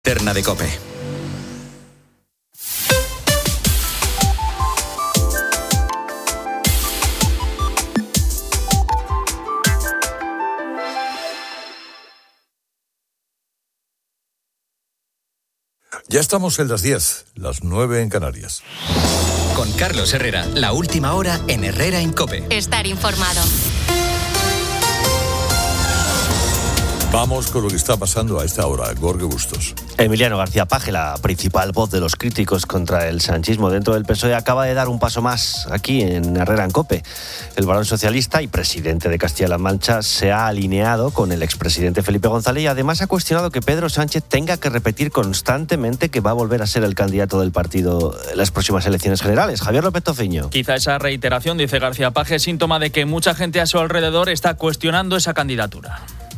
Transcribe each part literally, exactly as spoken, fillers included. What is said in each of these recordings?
Terna de COPE. Ya estamos en las diez, las nueve en Canarias. Con Carlos Herrera, la última hora en Herrera en COPE. Estar informado. Vamos con lo que está pasando a esta hora. Jorge Bustos. Emiliano García Paje, la principal voz de los críticos contra el sanchismo dentro del P S O E, acaba de dar un paso más aquí en Herrera en COPE. El varón socialista y presidente de Castilla-La Mancha se ha alineado con el expresidente Felipe González y además ha cuestionado que Pedro Sánchez tenga que repetir constantemente que va a volver a ser el candidato del partido en las próximas elecciones generales. Javier López Tociño. Quizá esa reiteración, dice García Paje, es síntoma de que mucha gente a su alrededor está cuestionando esa candidatura.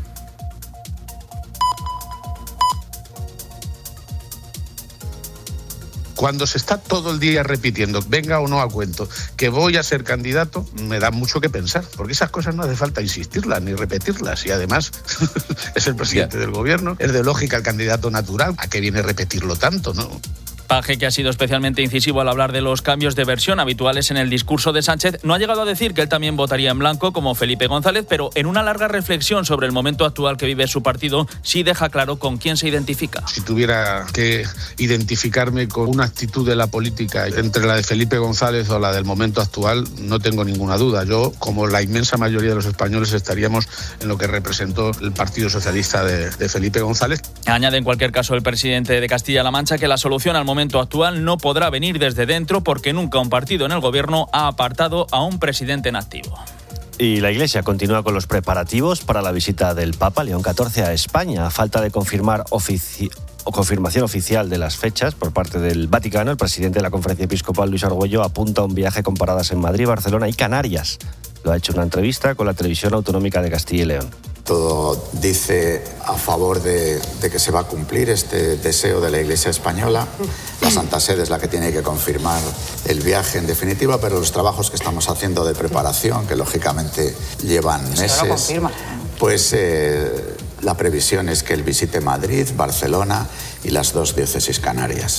Cuando se está todo el día repitiendo, venga o no a cuento, que voy a ser candidato, me da mucho que pensar, porque esas cosas no hace falta insistirlas ni repetirlas, y además es el presidente del gobierno, es de lógica el candidato natural, ¿a qué viene repetirlo tanto, no? Paje, que ha sido especialmente incisivo al hablar de los cambios de versión habituales en el discurso de Sánchez, no ha llegado a decir que él también votaría en blanco como Felipe González, pero en una larga reflexión sobre el momento actual que vive su partido, sí deja claro con quién se identifica. Si tuviera que identificarme con una actitud de la política entre la de Felipe González o la del momento actual, no tengo ninguna duda. Yo, como la inmensa mayoría de los españoles, estaríamos en lo que representó el Partido Socialista de, de Felipe González. Añade en cualquier caso el presidente de Castilla-La Mancha que la solución al momento actual no podrá venir desde dentro porque nunca un partido en el gobierno ha apartado a un presidente en activo. Y la Iglesia continúa con los preparativos para la visita del Papa León catorce a España. A falta de confirmar ofici- o confirmación oficial de las fechas por parte del Vaticano, el presidente de la Conferencia Episcopal, Luis Argüello, apunta a un viaje con paradas en Madrid, Barcelona y Canarias. Lo ha hecho en una entrevista con la Televisión Autonómica de Castilla y León. Todo dice a favor de, de que se va a cumplir este deseo de la Iglesia española. La Santa Sede es la que tiene que confirmar el viaje en definitiva, pero los trabajos que estamos haciendo de preparación, que lógicamente llevan meses, pues eh, la previsión es que él visite Madrid, Barcelona y las dos diócesis canarias.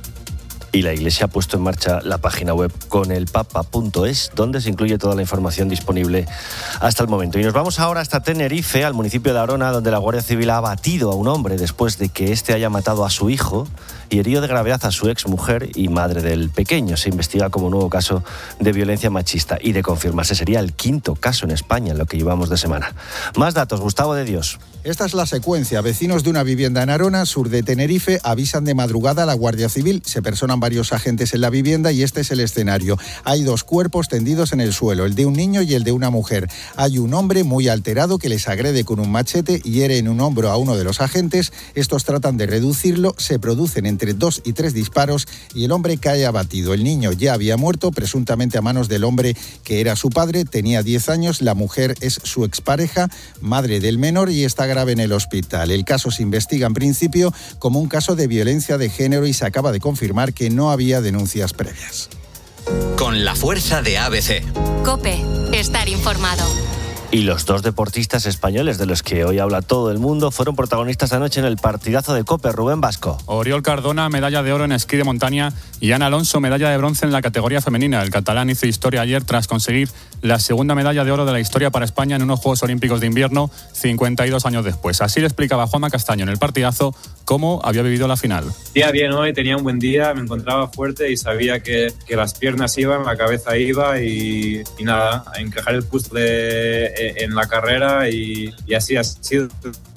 Y la Iglesia ha puesto en marcha la página web conelpapa punto es, donde se incluye toda la información disponible hasta el momento. Y nos vamos ahora hasta Tenerife, al municipio de Arona, donde la Guardia Civil ha abatido a un hombre después de que éste haya matado a su hijo y herido de gravedad a su exmujer y madre del pequeño. Se investiga como nuevo caso de violencia machista y, de confirmarse, sería el quinto caso en España en lo que llevamos de semana. Más datos, Gustavo de Dios. Esta es la secuencia. Vecinos de una vivienda en Arona, sur de Tenerife, avisan de madrugada a la Guardia Civil. Se personan varios agentes en la vivienda y este es el escenario. Hay dos cuerpos tendidos en el suelo, el de un niño y el de una mujer. Hay un hombre muy alterado que les agrede con un machete y hiere en un hombro a uno de los agentes. Estos tratan de reducirlo, se producen entre dos y tres disparos y el hombre cae abatido. El niño ya había muerto, presuntamente a manos del hombre que era su padre, tenía diez años, la mujer es su expareja, madre del menor y está grave en el hospital. El caso se investiga en principio como un caso de violencia de género y se acaba de confirmar que no había denuncias previas. Con la fuerza de A B C. COPE, estar informado. Y los dos deportistas españoles de los que hoy habla todo el mundo fueron protagonistas anoche en el partidazo de COPE. Rubén Vasco. Oriol Cardona, medalla de oro en esquí de montaña, y Ana Alonso, medalla de bronce en la categoría femenina. El catalán hizo historia ayer tras conseguir la segunda medalla de oro de la historia para España en unos Juegos Olímpicos de Invierno, cincuenta y dos años después. Así le explicaba Juanma Castaño en el partidazo cómo había vivido la final. Día bien hoy, tenía un buen día, me encontraba fuerte y sabía que, que las piernas iban, la cabeza iba y, y nada, a encajar el puzzle en la carrera y, y así ha sido.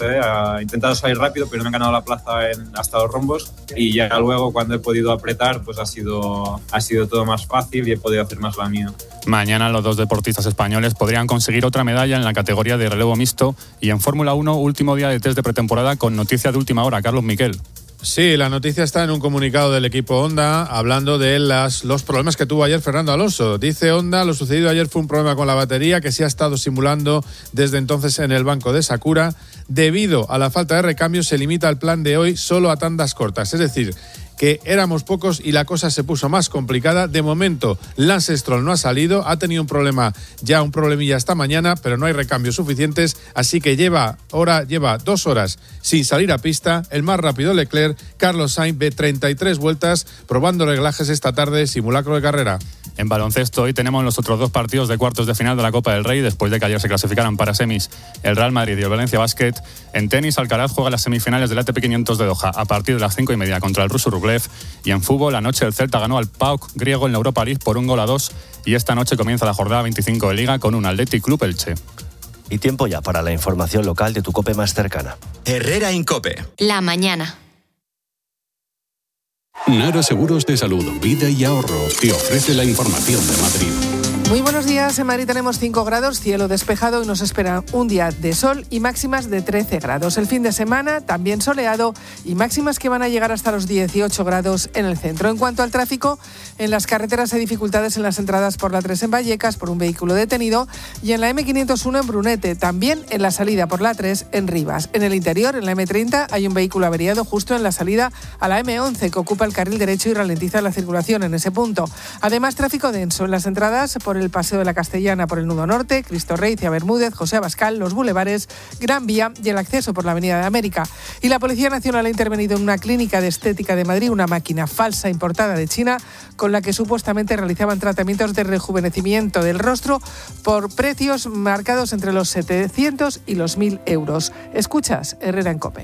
He intentado salir rápido, pero me han ganado la plaza en, hasta los rombos y ya luego cuando he podido apretar pues ha sido, ha sido todo más fácil y he podido hacer más la mía. Mañana los dos deportistas españoles podrían conseguir otra medalla en la categoría de relevo mixto y en Fórmula uno, último día de test de pretemporada con noticia de última hora. Carlos Miquel. Sí, la noticia está en un comunicado del equipo Honda hablando de las, los problemas que tuvo ayer Fernando Alonso. Dice Honda, lo sucedido ayer fue un problema con la batería que se ha estado simulando desde entonces en el banco de Sakura. Debido a la falta de recambio se limita el plan de hoy solo a tandas cortas, es decir, que éramos pocos y la cosa se puso más complicada. De momento, Lance Stroll no ha salido, ha tenido un problema, ya un problemilla esta mañana, pero no hay recambios suficientes, así que lleva, hora, lleva dos horas sin salir a pista. El más rápido Leclerc, Carlos Sainz, de treinta y tres vueltas, probando reglajes esta tarde, simulacro de carrera. En baloncesto hoy tenemos los otros dos partidos de cuartos de final de la Copa del Rey, después de que ayer se clasificaran para semis el Real Madrid y el Valencia Basket. En tenis, Alcaraz juega las semifinales del A T P quinientos de Doha a partir de las cinco y media contra el ruso Rublev. Y en fútbol, anoche el Celta ganó al P A O K griego en la Europa League por un gol a dos, y esta noche comienza la jornada veinticinco de Liga con un Athletic Club Elche. Y tiempo ya para la información local de tu COPE más cercana. Herrera Incope. La mañana. Nara Seguros de Salud, Vida y Ahorro te ofrece la información de Madrid. Muy buenos días. En Madrid tenemos cinco grados, cielo despejado y nos espera un día de sol y máximas de trece grados. El fin de semana también soleado y máximas que van a llegar hasta los dieciocho grados en el centro. En cuanto al tráfico, en las carreteras hay dificultades en las entradas por la tres en Vallecas por un vehículo detenido y en la eme quinientos uno en Brunete, también en la salida por la tres en Rivas. En el interior, en la eme treinta, hay un vehículo averiado justo en la salida a la eme once que ocupa el carril derecho y ralentiza la circulación en ese punto. Además, tráfico denso en las entradas por el Paseo de la Castellana por el Nudo Norte, Cristo Rey, Cia Bermúdez, José Abascal, los bulevares, Gran Vía y el acceso por la Avenida de América. Y la Policía Nacional ha intervenido en una clínica de estética de Madrid, una máquina falsa importada de China con la que supuestamente realizaban tratamientos de rejuvenecimiento del rostro por precios marcados entre los setecientos y los mil euros. Escuchas Herrera en COPE.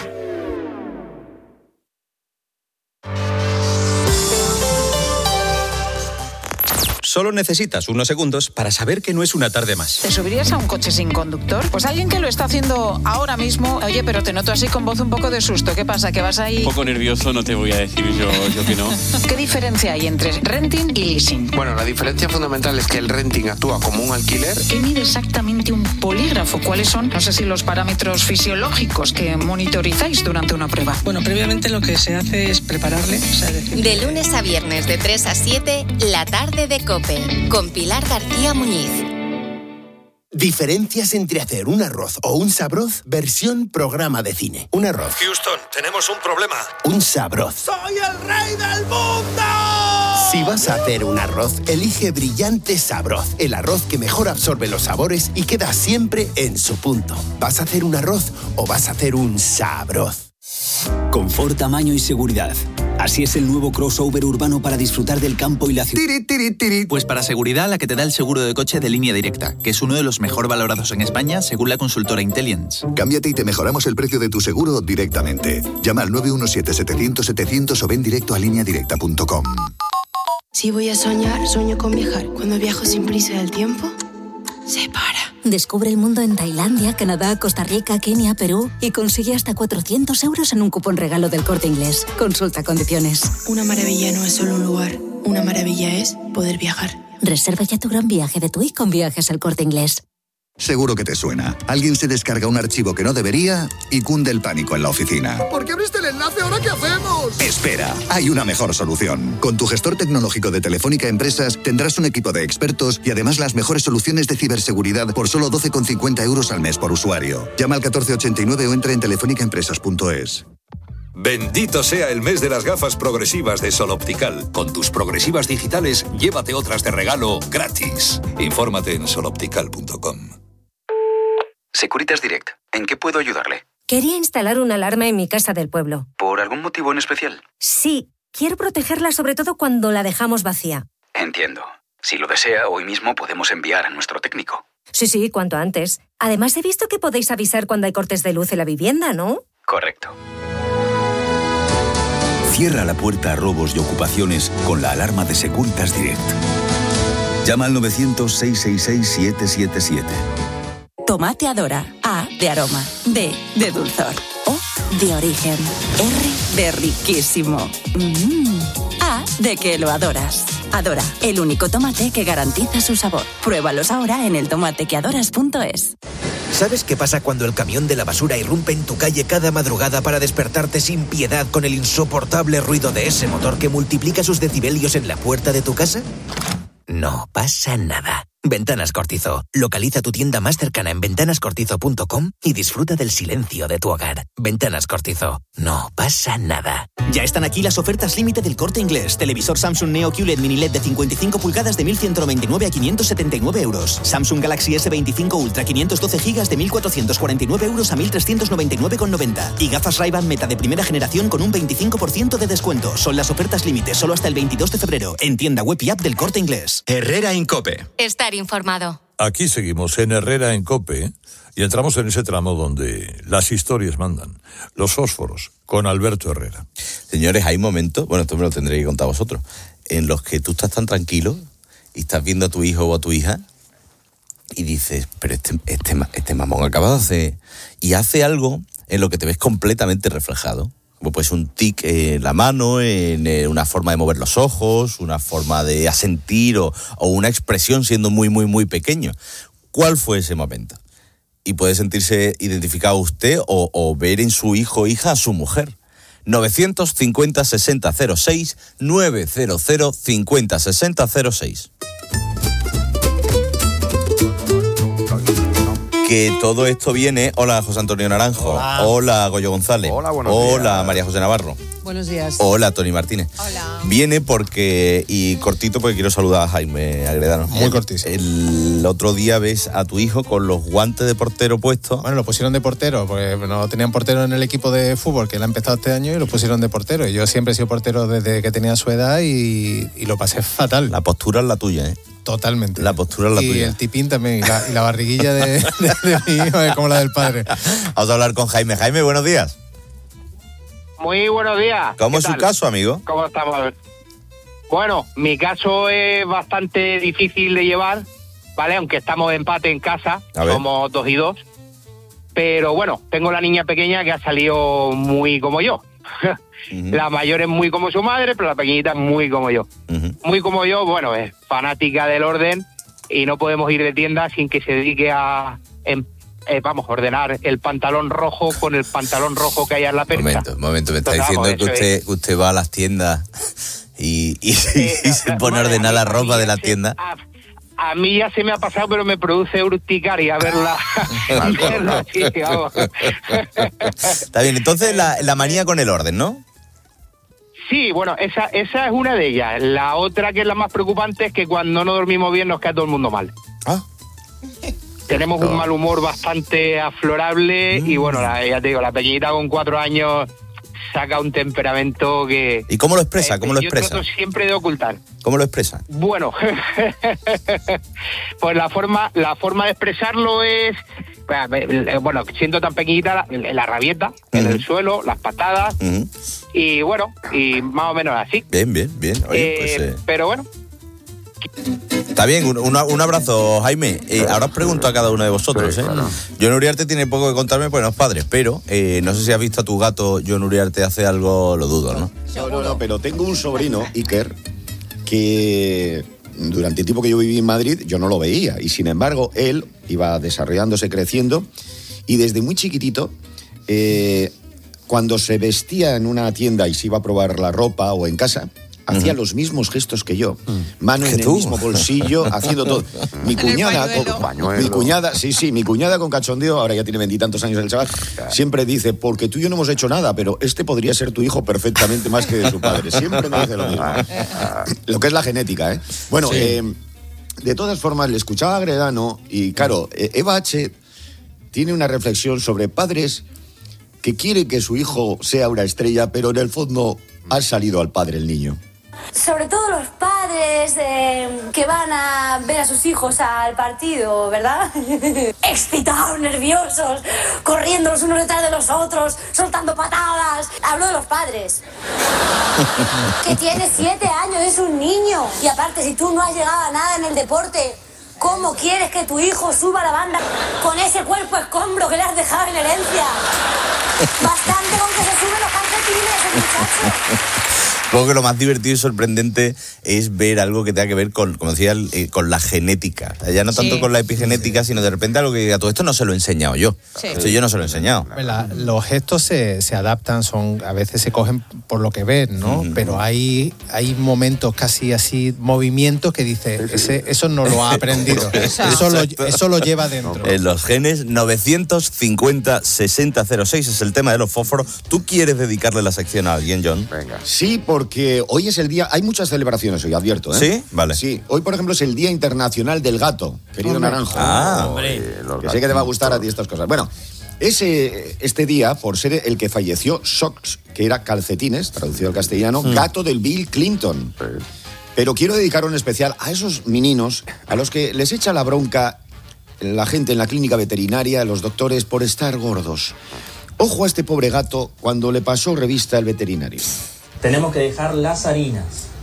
Solo necesitas unos segundos para saber que no es una tarde más. ¿Te subirías a un coche sin conductor? Pues alguien que lo está haciendo ahora mismo. Oye, pero te noto así con voz un poco de susto. ¿Qué pasa? ¿Que vas ahí? Un poco nervioso, no te voy a decir yo, yo que no. ¿Qué diferencia hay entre renting y leasing? Bueno, la diferencia fundamental es que el renting actúa como un alquiler. ¿Qué mide exactamente un polígrafo? ¿Cuáles son, no sé si los parámetros fisiológicos que monitorizáis durante una prueba? Bueno, previamente lo que se hace es prepararle. O sea, decir... De lunes a viernes de tres a siete, la tarde de COPE. Con Pilar García Muñiz. Diferencias entre hacer un arroz o un sabroz, versión programa de cine. Un arroz. Houston, tenemos un problema. Un sabroz. ¡Soy el rey del mundo! Si vas a hacer un arroz, elige Brillante Sabroz. El arroz que mejor absorbe los sabores y queda siempre en su punto. ¿Vas a hacer un arroz o vas a hacer un sabroz? Confort, tamaño y seguridad. Así es el nuevo crossover urbano para disfrutar del campo y la ciudad. Tiri, tiri, tiri. Pues para seguridad, la que te da el seguro de coche de Línea Directa, que es uno de los mejor valorados en España según la consultora Intelliance. Cámbiate y te mejoramos el precio de tu seguro directamente. Llama al nueve uno siete, setecientos, setecientos o ven directo a línea directa punto com. Si voy a soñar, sueño con viajar. Cuando viajo sin prisa del tiempo, se para. Descubre el mundo en Tailandia, Canadá, Costa Rica, Kenia, Perú y consigue hasta cuatrocientos euros en un cupón regalo del Corte Inglés. Consulta condiciones. Una maravilla no es solo un lugar. Una maravilla es poder viajar. Reserva ya tu gran viaje de TUI con Viajes al Corte Inglés. Seguro que te suena. Alguien se descarga un archivo que no debería y cunde el pánico en la oficina. ¿Por qué abriste el enlace? ¿Ahora qué hacemos? Espera, hay una mejor solución. Con tu gestor tecnológico de Telefónica Empresas tendrás un equipo de expertos y además las mejores soluciones de ciberseguridad por solo doce con cincuenta euros al mes por usuario. Llama al catorce ochenta y nueve o entra en telefónica empresas punto es. Bendito sea el mes de las gafas progresivas de Sol Optical. Con tus progresivas digitales, llévate otras de regalo gratis. Infórmate en sol optical punto com. Securitas Direct. ¿En qué puedo ayudarle? Quería instalar una alarma en mi casa del pueblo. ¿Por algún motivo en especial? Sí, quiero protegerla sobre todo cuando la dejamos vacía. Entiendo. Si lo desea, hoy mismo podemos enviar a nuestro técnico. Sí, sí, cuanto antes. Además, he visto que podéis avisar cuando hay cortes de luz en la vivienda, ¿no? Correcto. Cierra la puerta a robos y ocupaciones con la alarma de Securitas Direct. Llama al novecientos, seiscientos sesenta y seis, setecientos setenta y siete. Tomate Adora. A de aroma. D de dulzor. O de origen. R de riquísimo. Mm. A de que lo adoras. Adora, el único tomate que garantiza su sabor. Pruébalos ahora en el tomate que adoras punto es. ¿Sabes qué pasa cuando el camión de la basura irrumpe en tu calle cada madrugada para despertarte sin piedad con el insoportable ruido de ese motor que multiplica sus decibelios en la puerta de tu casa? No pasa nada. Ventanas Cortizo. Localiza tu tienda más cercana en ventanas cortizo punto com y disfruta del silencio de tu hogar. Ventanas Cortizo. No pasa nada. Ya están aquí las ofertas límite del Corte Inglés. Televisor Samsung Neo Q L E D Mini L E D de cincuenta y cinco pulgadas de mil ciento noventa y nueve a quinientos setenta y nueve euros. Samsung Galaxy S veinticinco Ultra quinientos doce gigas de mil cuatrocientos cuarenta y nueve euros a mil trescientos noventa y nueve con noventa. Y gafas Ray-Ban Meta de primera generación con un veinticinco por ciento de descuento. Son las ofertas límite solo hasta el veintidós de febrero. En tienda web y app del Corte Inglés. Herrera en COPE. Estar informado. Aquí seguimos en Herrera en COPE y entramos en ese tramo donde las historias mandan. Los fósforos, con Alberto Herrera. Señores, hay momentos, bueno, esto me lo tendré que contar vosotros, en los que tú estás tan tranquilo y estás viendo a tu hijo o a tu hija y dices, pero este, este, este mamón acaba de hacer... Y hace algo en lo que te ves completamente reflejado. Como puede ser un tic en la mano, en una forma de mover los ojos, una forma de asentir o, o una expresión siendo muy, muy, muy pequeño. ¿Cuál fue ese momento? Y puede sentirse identificado usted o, o ver en su hijo o hija a su mujer. novecientos cincuenta sesenta cero seis, novecientos cincuenta sesenta cero seis. Que todo esto viene... Hola, José Antonio Naranjo. Hola, Hola Goyo González. Hola, buenos Hola, días. María José Navarro. Buenos días. Hola, Tony Martínez. Hola. Viene porque, y cortito porque quiero saludar a Jaime Agredano. Muy cortísimo. El otro día ves a tu hijo con los guantes de portero puestos. Bueno, lo pusieron de portero, porque no tenían portero en el equipo de fútbol, que él ha empezado este año, y lo pusieron de portero. Y yo siempre he sido portero desde que tenía su edad y, y lo pasé fatal. La postura es la tuya, ¿eh? Totalmente. La postura es la y tuya. Y el tipín también, y la, y la barriguilla de, de, de mi hijo es como la del padre. Vamos a hablar con Jaime. Jaime, buenos días. Muy buenos días. ¿Cómo es su caso, amigo? ¿Cómo estamos? Bueno, mi caso es bastante difícil de llevar, ¿vale? Aunque estamos de empate en casa, somos dos y dos. Pero bueno, tengo la niña pequeña que ha salido muy como yo. Uh-huh. La mayor es muy como su madre, pero la pequeñita es muy como yo. Uh-huh. Muy como yo, bueno, es fanática del orden y no podemos ir de tienda sin que se dedique a... En, Eh, vamos a ordenar el pantalón rojo con el pantalón rojo que hay en la percha. Momento, momento, me está Entonces, diciendo vamos, que usted, es. que usted va a las tiendas y, y, eh, y se pone a ordenar la ropa de la tienda. A, a mí ya se me ha pasado, pero me produce urticaria verla. verla así, vamos. Está bien, entonces la, la manía con el orden, ¿no? Sí, bueno, esa, esa es una de ellas. La otra, que es la más preocupante, es que cuando no dormimos bien nos cae todo el mundo mal. Ah. Tenemos un mal humor bastante aflorable mm. y bueno, la, ya te digo, la pequeñita con cuatro años saca un temperamento que... ¿Y cómo lo expresa? ¿Cómo eh, lo yo expresa? trato siempre de ocultar. ¿Cómo lo expresa? Bueno, pues la forma, la forma de expresarlo es... Bueno, siendo tan pequeñita, la, la rabieta uh-huh. en el suelo, las patadas uh-huh. y bueno, y más o menos así. Bien, bien, bien. Oye, eh, pues, eh... Pero bueno... Está bien, un, un, un abrazo, Jaime. Eh, ahora os pregunto a cada uno de vosotros. Sí, ¿eh? Claro. John Uriarte tiene poco que contarme, pues no es padre, pero eh, no sé si has visto a tu gato John Uriarte hace algo, lo dudo, ¿no? No, no, no, pero tengo un sobrino, Iker, que durante el tiempo que yo viví en Madrid yo no lo veía, y sin embargo él iba desarrollándose, creciendo, y desde muy chiquitito, eh, cuando se vestía en una tienda y se iba a probar la ropa o en casa, hacía uh-huh. los mismos gestos que yo, mano en el mismo bolsillo, haciendo todo. Mi cuñada, con, mi cuñada, sí, sí, mi cuñada con cachondeo, ahora ya tiene veintitantos años el chaval, siempre dice, porque tú y yo no hemos hecho nada, pero este podría ser tu hijo perfectamente más que de su padre. Siempre me dice lo mismo. Lo que es la genética, ¿eh? Bueno, sí. eh, de todas formas, le escuchaba a Agredano y, claro, Eva H. tiene una reflexión sobre padres que quieren que su hijo sea una estrella, pero en el fondo ha salido al padre el niño. Sobre todo los padres eh, que van a ver a sus hijos al partido, ¿verdad? Excitados, nerviosos, corriendo los unos detrás de los otros, soltando patadas. Hablo de los padres. Que tiene siete años, es un niño. Y aparte, si tú no has llegado a nada en el deporte, ¿cómo quieres que tu hijo suba la banda con ese cuerpo escombro que le has dejado en herencia? Bastante con que se suben los calcetines, el muchacho. Supongo que lo más divertido y sorprendente es ver algo que tenga que ver con, como decía, eh, con la genética. Ya no tanto Sí. con la epigenética, sino de repente algo que diga, todo esto no se lo he enseñado yo. Sí. Esto yo no se lo he enseñado. La- los gestos se, se adaptan, son a veces se cogen por lo que ven, ¿no? Uh-huh. Pero hay, hay momentos casi así, movimientos que dice, ese, eso no lo ha aprendido. eso, lo, eso lo lleva dentro. En los genes, novecientos cincuenta sesenta cero seis es el tema de los fósforos. ¿Tú quieres dedicarle la sección a alguien, John? Venga. Sí, porque hoy es el día, hay muchas celebraciones hoy, advierto, ¿eh? ¿Sí? Vale. Sí, hoy por ejemplo es el Día Internacional del Gato, querido Hombre. Naranjo. Ah, hombre. Que sé que te va a gustar a ti estas cosas. Bueno, ese, este día, por ser el que falleció, Socks, que era calcetines, traducido al castellano, mm. gato del Bill Clinton. Sí. Pero quiero dedicar un especial a esos meninos a los que les echa la bronca la gente en la clínica veterinaria, los doctores, por estar gordos. Ojo a este pobre gato cuando le pasó revista al veterinario. Tenemos que dejar las harinas.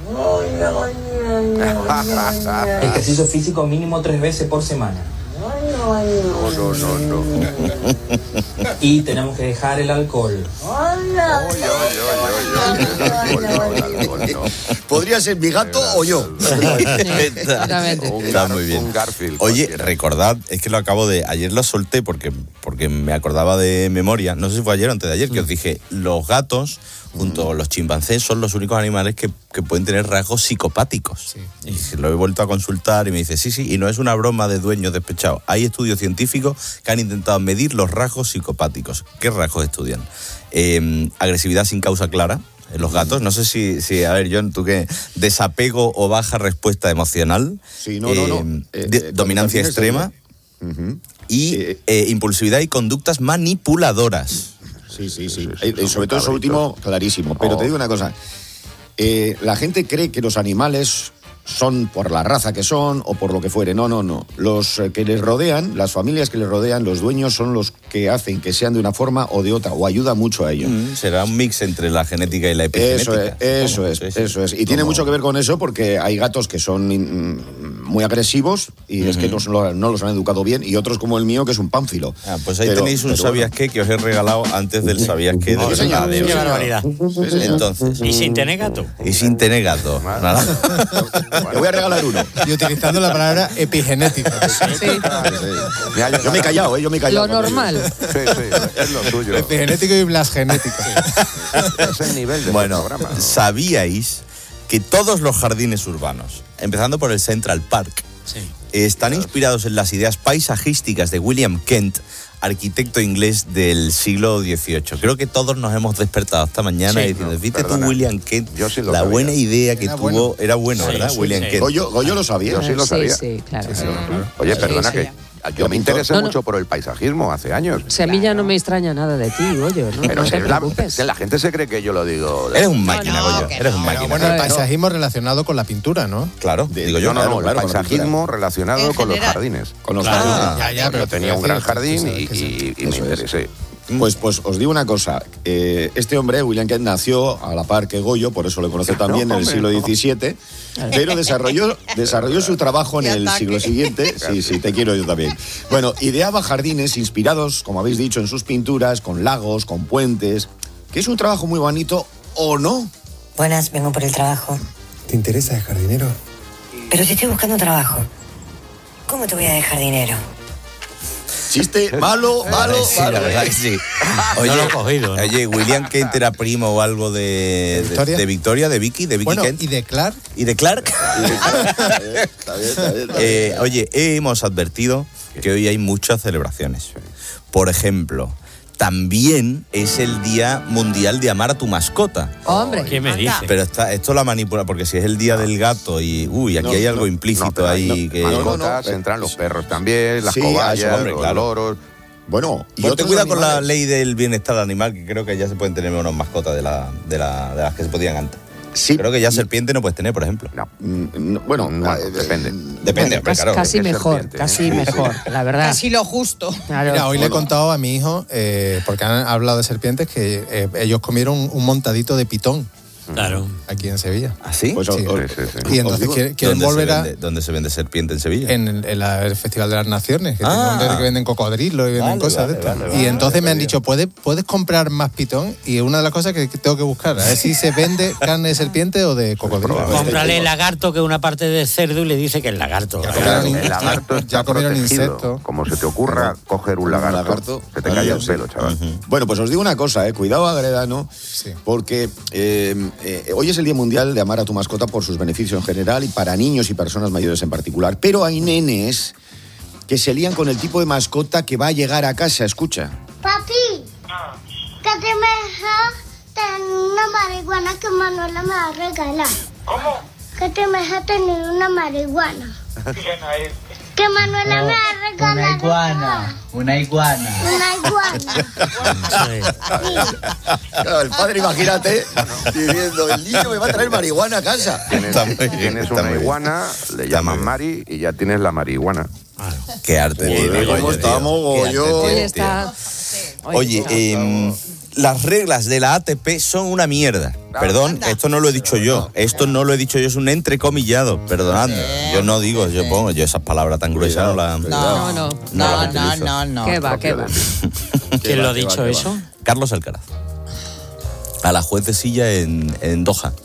Ejercicio físico mínimo tres veces por semana. No, no, no, no. Y tenemos que dejar el alcohol. Podría ser mi gato o yo. Está muy bien. Oye, recordad, es que lo acabo de... Ayer lo solté porque, porque me acordaba de memoria. No sé si fue ayer o antes de ayer, que os dije, los gatos, junto con los chimpancés, son los únicos animales que, que pueden tener rasgos psicopáticos. Sí. Y lo he vuelto a consultar y me dice, sí, sí, y no es una broma de dueños despechados. Hay estudios científicos que han intentado medir los rasgos psicopáticos. ¿Qué rasgos estudian? Eh, agresividad sin causa clara en los gatos. No sé si, si, a ver, John, tú qué, desapego o baja respuesta emocional. Sí, no, no, no. Eh, de, dominancia extrema. Uh-huh. Y eh, eh, impulsividad y conductas manipuladoras. Sí, sí, sí. Eh, eh, sobre todo eso último, clarísimo. Pero oh. te digo una cosa. Eh, la gente cree que los animales son por la raza que son o por lo que fuere. No, no, no. Los que les rodean, las familias que les rodean, los dueños son los que hacen que sean de una forma o de otra, o ayuda mucho a ello. Mm, será un mix entre la genética y la epigenética. Eso es, eso es, sí, sí. eso es. Y ¿Cómo? Tiene mucho que ver con eso porque hay gatos que son mm, muy agresivos y uh-huh. es que no, no los han educado bien, y otros como el mío que es un pánfilo. Ah, pues ahí pero, tenéis un pero sabías bueno. qué que os he regalado antes del sabías qué. Oh, de verdad, qué barbaridad. Entonces. Y sin tener gato. Y sin tener gato. Nada. Te voy a regalar uno. Y utilizando la palabra epigenética. Sí. Sí. Yo, yo me he callado, ¿eh? Yo me he callado. Lo normal. Sí, sí, es lo tuyo. Epigenético y blasgenético. Es el nivel de bueno, programa, ¿no? ¿Sabíais que todos los jardines urbanos, empezando por el Central Park, sí. están inspirados en las ideas paisajísticas de William Kent, arquitecto inglés del siglo dieciocho? Creo que todos nos hemos despertado esta mañana sí, diciendo, no, ¿viste tú William Kent? Yo sí lo la sabía. buena idea que era tuvo, bueno. era bueno, sí, ¿verdad? Sí, William sí. Kent. Goyo, Goyo lo sabía. Yo sí lo sabía. Sí, sí, claro. Sí, sí, claro. Oye, perdona sí, sí. que... Yo me interesé no, no. mucho por el paisajismo hace años. Si a mí ya no me extraña nada de ti, Goyo. No, pero no te la, preocupes. la gente se cree que yo lo digo. Eres un máquina, no, no, Goyo. Eres un máquina. Bueno, el paisajismo relacionado con la pintura, ¿no? Claro, de, digo yo. No, no, no, claro, el paisajismo relacionado en con general. los jardines. Con los claro. jardines. Ya, ya, pero yo tenía un gran jardín y, y, y me interesé. Pues, pues os digo una cosa, eh, este hombre, William Kent, nació a la par que Goyo, por eso lo conoce también no, en el siglo diecisiete, no. pero desarrolló, desarrolló su trabajo en el siglo siguiente. Sí, sí, te quiero yo también. Bueno, ideaba jardines inspirados, como habéis dicho, en sus pinturas, con lagos, con puentes, que es un trabajo muy bonito, ¿o no? Buenas, vengo por el trabajo. ¿Te interesa el jardinero? Pero si estoy buscando trabajo, ¿cómo te voy a dejar dinero? Chiste malo, malo, sí, malo. La verdad que sí. Oye, no lo he cogido, ¿no? Oye, William Kent era primo o algo de, ¿De, Victoria? de, de Victoria, de Vicky, de Vicky bueno, Kent. ¿Y de Clark? ¿Y de Clark? Está bien, está bien, está bien. eh, oye, hemos advertido que hoy hay muchas celebraciones. Por ejemplo, también es el Día Mundial de Amar a tu mascota. Hombre, ¿qué me dice? Pero está, esto la manipula, porque si es el Día del Gato y... Uy, aquí no, hay algo no, implícito no, ahí no, que... Mascotas, entran los perros también, las sí, cobayas, hombre, los claro. loros... Bueno, y yo te cuida con la ley del bienestar animal, que creo que ya se pueden tener menos mascotas de, la, de, la, de las que se podían antes. Sí. Creo que ya serpiente no puedes tener, por ejemplo. No. no bueno, no, eh, depende. Depende, bueno, casi, claro. casi mejor, serpiente, casi ¿eh? mejor, la verdad. Casi lo justo. Claro. Mira, hoy bueno. le he contado a mi hijo, eh, porque han hablado de serpientes, que eh, ellos comieron un montadito de pitón. Claro. Aquí en Sevilla. ¿Ah, sí? Pues, Sí. o- Sí, sí, sí. Y entonces quieren, quieren ¿Dónde volver se a... vende- ¿Dónde se vende serpiente en Sevilla? En, el- en la- el Festival de las Naciones, que, Ah. tiene un- que venden cocodrilos y venden Vale, cosas vale, de estas. vale, y vale, entonces vale, me han vale. dicho, ¿puedes, puedes comprar más pitón? Y una de las cosas que, que tengo que buscar, a ver si se vende carne de serpiente o de cocodrilo. Cómprale el lagarto, que es una parte de cerdo, y le dice que es lagarto. Claro, el lagarto está ya comieron protegido. insectos. Como se te ocurra coger un lagarto, lagarto, se te cae el sí. pelo, chaval. Bueno, pues os digo una cosa, eh, cuidado Agredano, porque eh, eh, hoy es el Día Mundial de amar a tu mascota por sus beneficios en general y para niños y personas mayores en particular. Pero hay nenes que se lían con el tipo de mascota que va a llegar a casa, escucha. Papi, que te me deja tener una marihuana que Manuela me va a regalar. ¿Cómo? Que te me deja tener una marihuana. Que Manuela me va a regalar. Una iguana, una iguana. Una iguana. Claro, el padre, imagínate, diciendo, el niño me va a traer marihuana a casa. Tienes, tienes una iguana, le llaman Mari y ya tienes la marihuana. Qué arte Joder, tiene, ¿cómo Goyo, tío. estamos, Qué arte Goyo? tiene, Hoy tío. está... Oye, eh, las reglas de la A T P son una mierda. Perdón, esto no lo he dicho yo. Esto no lo he dicho yo, es un entrecomillado. Perdonadme. Yo no digo, yo pongo, yo esas palabras tan gruesas no las. No, no, no no, las no, utilizo. no, no. ¿Qué va, qué va? ¿Quién lo ha dicho eso? Carlos Alcaraz. A la juez de silla en, en Doha.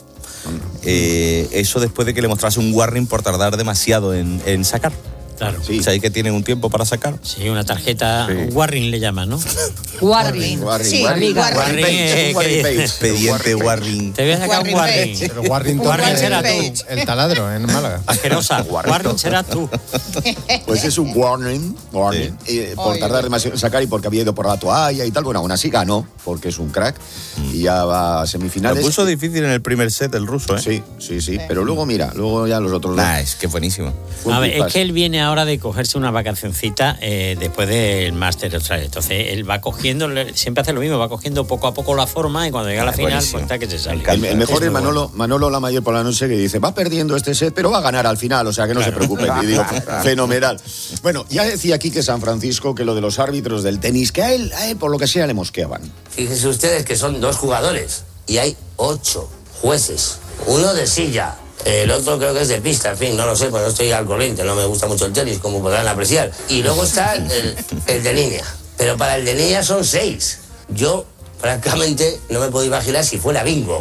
Eh, eso después de que le mostrase un warning por tardar demasiado en, en sacar. Claro. Sí. ¿Sabéis que tienen un tiempo para sacar? Sí, una tarjeta, un warning le llaman, ¿no? Warring. Sí, amiga. Warring, eh, que- Expediente warning. Te voy a sacar un warning. Pero Warring, Warring será tú. El taladro en Málaga. Asquerosa. Warning serás tú. Pues es un warning, warning eh, por Oye. tardar demasiado en sacar y porque había ido por la toalla y tal. Bueno, aún así ganó, porque es un crack. Y ya va a Lo semifinales. puso difícil en el primer set el ruso, ¿eh? Sí, sí, sí. Pero luego, mira, luego ya los otros dos. Nah, es que buenísimo. Fue A un ver, es pipas. que él viene ahora de cogerse una vacacioncita eh, después del máster otra vez. Entonces él va cogiendo, siempre hace lo mismo, va cogiendo poco a poco la forma y cuando llega a la Ah, final, buenísimo. pues está que se sale. El, el mejor es muy Manolo, bueno. Manolo Lamayer por la noche, que dice, va perdiendo este set, pero va a ganar al final, o sea que no se preocupen. Y digo, fenomenal. Bueno, ya decía aquí que San Francisco, que lo de los árbitros del tenis, que a él, a él por lo que sea le mosqueaban. Fíjense ustedes que son dos jugadores y hay ocho jueces. Uno de silla, el otro creo que es de pista, en fin, no lo sé, porque no estoy al corriente, no me gusta mucho el tenis, como podrán apreciar. Y luego está el, el de línea, pero para el de línea son seis. Yo, francamente, no me puedo imaginar si fuera bingo.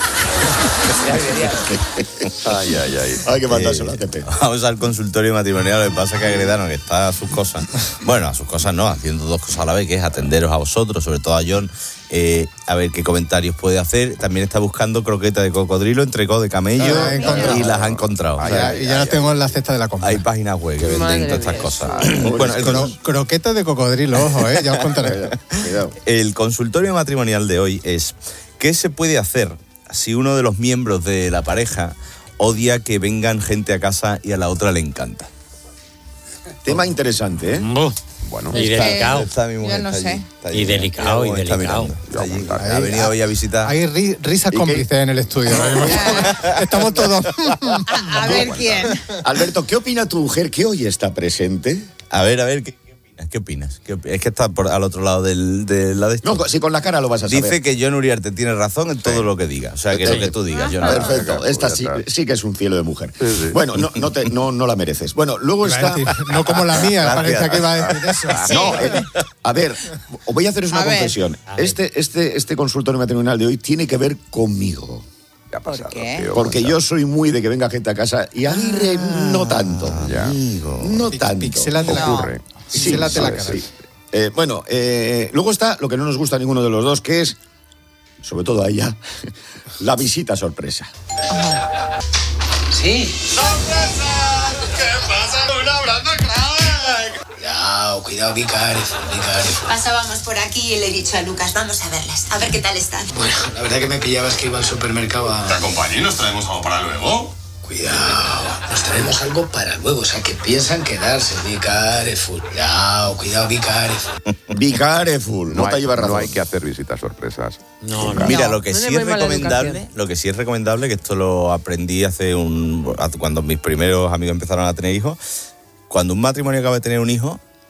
Ay, ay, ay. Hay que mandárselo a A T P. Vamos al consultorio matrimonial. Lo que pasa es que Agredano, que está a sus cosas. Bueno, a sus cosas no, haciendo dos cosas a la vez, que es atenderos a vosotros, sobre todo a John, eh, a ver qué comentarios puede hacer. También está buscando croqueta de cocodrilo, entrecot de camello, Ah, he encontrado. y las ha encontrado. Y ya, y ya las tengo en la cesta de la compra. Hay páginas web que venden Madre todas estas mía. cosas. Bueno, Bueno, el, Cro- cons- croquetas de cocodrilo, ojo, eh, ya os contaré. el consultorio matrimonial de hoy es: ¿qué se puede hacer si uno de los miembros de la pareja odia que vengan gente a casa y a la otra le encanta? Tema interesante, ¿eh? Bueno, Y delicado. Está mi mujer, Yo no está sé. allí, está allí. Y delicado, Mira cómo y está delicado. mirando, está allí. Ha venido hoy a visitar. Hay ri- risas ¿Y qué? cómplices en el estudio. ¿no? Estamos todos. A ver quién. Alberto, ¿qué opina tu mujer que hoy está presente? A ver, a ver, ¿qué, qué opinas? ¿Qué opinas? ¿Qué opi- es que está por, al otro lado del, de la de esto. No, si con la cara lo vas a saber. Dice que John Uriarte tiene razón en todo lo que diga. O sea, que lo que tú digas, John. Perfecto, esta sí, sí que es un cielo de mujer. Bueno, no, no, te, no, no la mereces. Bueno, luego Iba a está... decir, no como la mía, Gracias. parece que iba a decir eso. No, eh, a ver, os voy a haceros una A ver. confesión. Este, este, este consultorio matrimonial de hoy tiene que ver conmigo. ¿Qué ha pasado, qué? tío? Porque yo soy muy de que venga gente a casa y Aguirre no tanto. Ya. No tanto. Pixelate la, Ocurre. Sí, pixelate la sí, cara. sí. Eh, bueno, eh, luego está lo que no nos gusta a ninguno de los dos, que es, sobre todo a ella, la visita sorpresa. Sí. Cuidado, cuidado, be careful, be careful. Pasábamos por aquí y le he dicho a Lucas, vamos a verlas, a ver qué tal están. Bueno, la verdad que me pillabas que iba al supermercado a... ¿Te acompaño y nos traemos algo para luego? Cuidado, nos traemos algo para luego, o sea, que piensan quedarse. Be careful. Cuidado, cuidado, be careful. Be careful, no, No te hay, llevas razón. no hay que hacer visitas sorpresas. No, no. Mira, No, lo que no es sí muy es mala recomendable, educación. lo que sí es recomendable, que esto lo aprendí hace un cuando mis primeros amigos empezaron a tener hijos, cuando un matrimonio acaba de tener un hijo,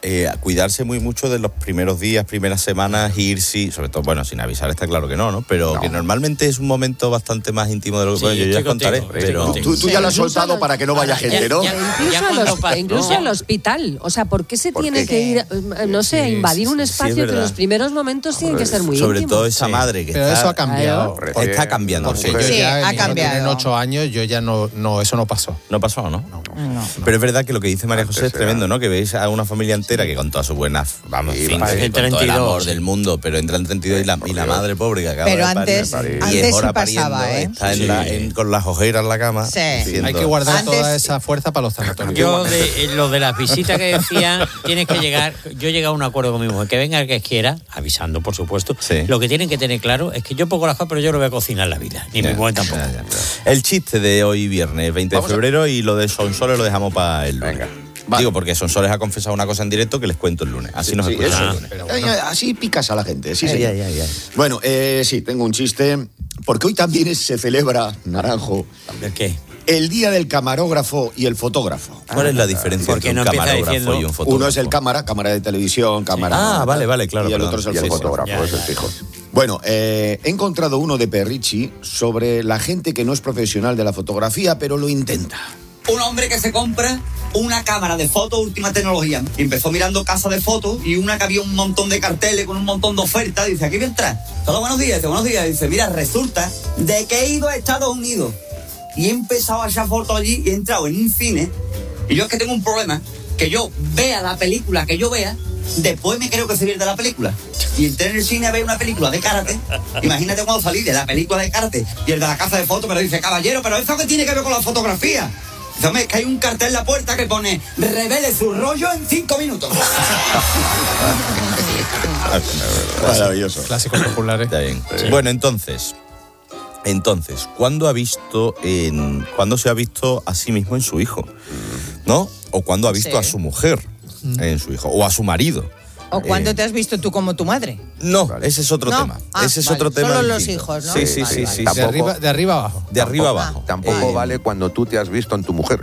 eh, cuidarse muy mucho de los primeros días, primeras semanas, ir, sí, sobre todo, bueno, sin avisar está claro que no, ¿no? Pero no. que normalmente es un momento bastante más íntimo de lo que... Sí, bueno, yo ya contaré, contigo, pero... Tú, tú ya lo has soltado los, para que no vaya ahora, gente, ¿no? Ya, ya, incluso, ya los, incluso no. al hospital. O sea, ¿por qué se ¿Por tiene qué? que ir, no sé, a invadir un espacio sí, que en los primeros momentos tienen que ser muy Sobre íntimos? todo esa sí. madre que pero está... eso ha cambiado. Claro. Está cambiando. Porque yo sí, ya ha cambiado. En ocho años yo ya no, no, eso no pasó. No pasó, ¿no? No, no, no. Pero es verdad que lo que dice María José es tremendo, ¿no? Que veis a una familia entera que con toda su buena, vamos, sí, fin, con todo el amor del mundo, pero entra en treinta y dos y la, y la madre pobre que acaba pero de parir, antes, parir, antes y es hora sí pasaba, pariendo, ¿eh? está en sí. la, en, con las ojeras en la cama. Sí. Hay que guardar antes, toda esa fuerza para los tanatorios. Yo, de, lo de las visitas que decía, tienes que llegar, yo he llegado a un acuerdo con mi mujer, que venga el que quiera, avisando, por supuesto. Sí. Lo que tienen que tener claro es que yo pongo las cosas, pero yo no voy a cocinar la vida, ni ya, mi mujer tampoco. Ya, ya. El chiste de hoy viernes, veinte de febrero, a... y lo de Sonsoles lo dejamos para el lunes. Venga. Vale. Digo, porque Sonsoles ha confesado una cosa en directo que les cuento el lunes. Así sí, nos sí, escuchamos el lunes. Pero bueno. Así picas a la gente. Sí, ay, sí. Ay, ay, ay. Bueno, eh, sí, tengo un chiste. Porque hoy también se celebra, Naranjo. ¿El qué? El día del camarógrafo y el fotógrafo. ¿Cuál es la diferencia entre un no camarógrafo diciendo... y un fotógrafo? Uno es el cámara, cámara de televisión, cámara... Sí. Ah, vale, vale, claro. Y el perdón. otro es el, y el fotógrafo. fotógrafo, ya, es el fijo. Bueno, eh, he encontrado uno de Perrichi sobre la gente que no es profesional de la fotografía, pero lo intenta. Un hombre que se compra una cámara de fotos última tecnología. Empezó mirando casas de fotos y una que había un montón de carteles con un montón de ofertas. Dice, aquí voy a entrar. Todos buenos días, dice, buenos días. Dice, mira, resulta de que he ido a Estados Unidos y he empezado a echar fotos allí y he entrado en un cine. Y yo es que tengo un problema, que yo vea la película que yo vea, después me creo que se pierde la película. Y entré en el cine a ver una película de karate. Imagínate cuando salí de la película de karate y el de la casa de fotos, pero dice, caballero, pero ¿eso qué tiene que ver con la fotografía? Dice, hombre, es que hay un cartel en la puerta que pone revele su rollo en cinco minutos. Maravilloso. Clásicos populares. Está bien. Sí. Bueno, entonces, entonces, ¿cuándo ha visto en, ¿cuándo se ha visto a sí mismo en su hijo? ¿No? O ¿cuándo ha visto sí. a su mujer en su hijo? O a su marido. ¿O cuándo eh, te has visto tú como tu madre? No, vale. ese es otro ¿No? tema. Ah, ese es vale. otro tema. Solo los hijos, ¿no? Sí, sí, vale, sí. vale. sí. De, arriba, de arriba abajo. De arriba abajo. Tampoco eh, vale cuando tú te has visto en tu mujer.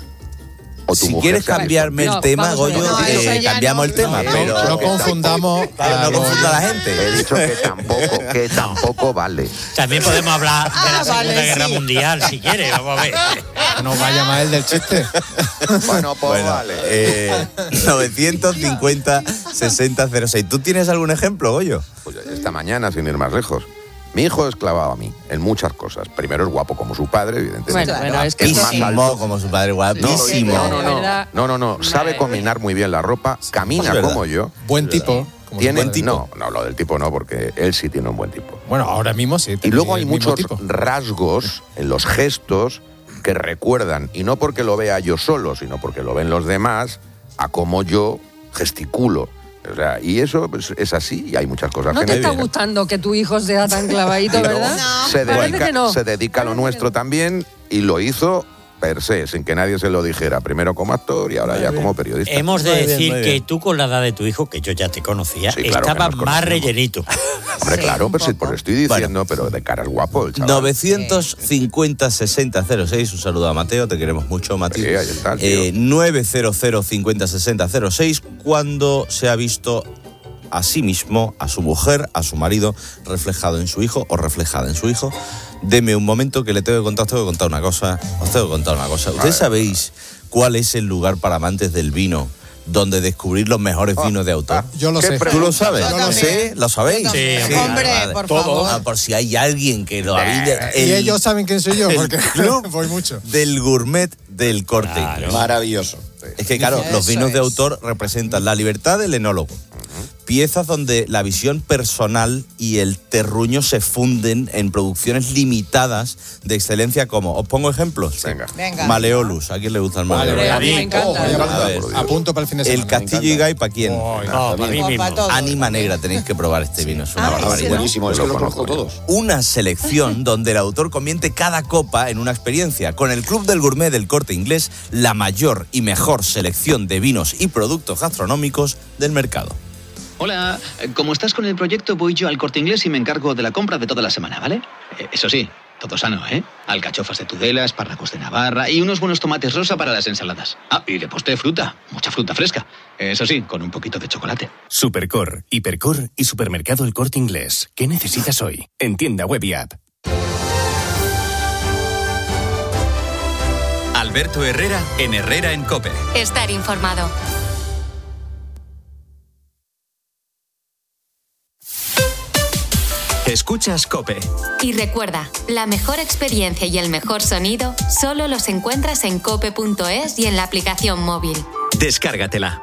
O tu si mujer quieres cambiarme no, el tema, Goyo, no, eh, cambiamos no, el tema. no, pero no, no confundamos. Pero no confunda a la gente. He dicho que tampoco, que tampoco vale. También podemos hablar de la ah, Segunda vale, Guerra sí. Mundial, si quieres. Vamos a ver. No vaya más el del chiste. Bueno, pues bueno, vale. Eh, novecientos cincuenta, sesenta, cero seis. ¿Tú tienes algún ejemplo, Goyo? Pues esta mañana, sin ir más lejos. Mi hijo es clavado a mí en muchas cosas. Primero es guapo como su padre, evidentemente. Bueno, bueno, es que guapísimo como su padre, guapísimo. No, no, no, no, no, no, no. Sabe combinar muy bien la ropa, camina es como yo. Buen tipo. Tiene, buen tipo. No, no, lo del tipo no, porque él sí tiene un buen tipo. Bueno, ahora mismo sí. Y luego hay muchos tipo. rasgos en los gestos que recuerdan, y no porque lo vea yo solo, sino porque lo ven los demás, a cómo yo gesticulo. O sea, y eso pues, es así, y hay muchas cosas ¿No que te me está vienen. gustando que tu hijo sea tan clavadito, verdad? No. Se dedica, no. se dedica a lo nuestro también, y lo hizo per se, sin que nadie se lo dijera, primero como actor y ahora muy ya bien. como periodista. Hemos de muy decir bien, que bien. tú con la edad de tu hijo, que yo ya te conocía, sí, claro, estabas más rellenito. Hombre, sí, sí, claro, pero sí, pues lo estoy diciendo, bueno, pero de cara al guapo el chaval. novecientos cincuenta, sesenta, cero seis, un saludo a Mateo, te queremos mucho, Mateo. Sí, ahí está, eh, novecientos cincuenta, sesenta, cero seis, cuando se ha visto a sí mismo, a su mujer, a su marido, reflejado en su hijo o reflejada en su hijo. Deme un momento que le tengo que contar, tengo que contar una cosa, os tengo que contar una cosa. ¿Ustedes sabéis cuál es el lugar para amantes del vino donde descubrir los mejores vinos oh, de autor? Ah, yo lo sé. ¿Tú lo sabes? Yo lo sé. ¿Lo sabéis? Sí, sí. Hombre, vale, por favor. Ah, por si hay alguien que lo adivine. Y ellos saben quién soy yo, porque voy mucho. Del Gourmet del Corte Inglés. Claro. Maravilloso. Es que, claro, los vinos de autor representan la libertad del enólogo. Piezas donde la visión personal y el terruño se funden en producciones limitadas de excelencia como... ¿Os pongo ejemplos? Venga. Venga. Maleolus. ¿A quién le gusta el Maleolus? Vale, a mí me encanta. Oh, a ver, apunto para el fin de semana. El Castillo Higay, ¿para quién? Oh, no, para mí mismo. Ánima Negra, tenéis que probar este vino. Es una ah, barbaridad. Buenísimo, es que los conozco todos. Una selección donde el autor convierte cada copa en una experiencia. Con el Club del Gourmet del Corte Inglés, la mayor y mejor selección de vinos y productos gastronómicos del mercado. Hola, como estás con el proyecto, voy yo al Corte Inglés y me encargo de la compra de toda la semana, ¿vale? Eh, Eso sí, Todo sano, ¿eh? Alcachofas de Tudela, espárragos de Navarra y unos buenos tomates rosa para las ensaladas. Ah, y le posté fruta, mucha fruta fresca. Eso sí, con un poquito de chocolate. Supercor, Hipercor y Supermercado El Corte Inglés. ¿Qué necesitas hoy? En tienda web y app. Alberto Herrera en Herrera en COPE. Estar informado. Escuchas COPE. Y recuerda, la mejor experiencia y el mejor sonido solo los encuentras en cope punto es y en la aplicación móvil. Descárgatela.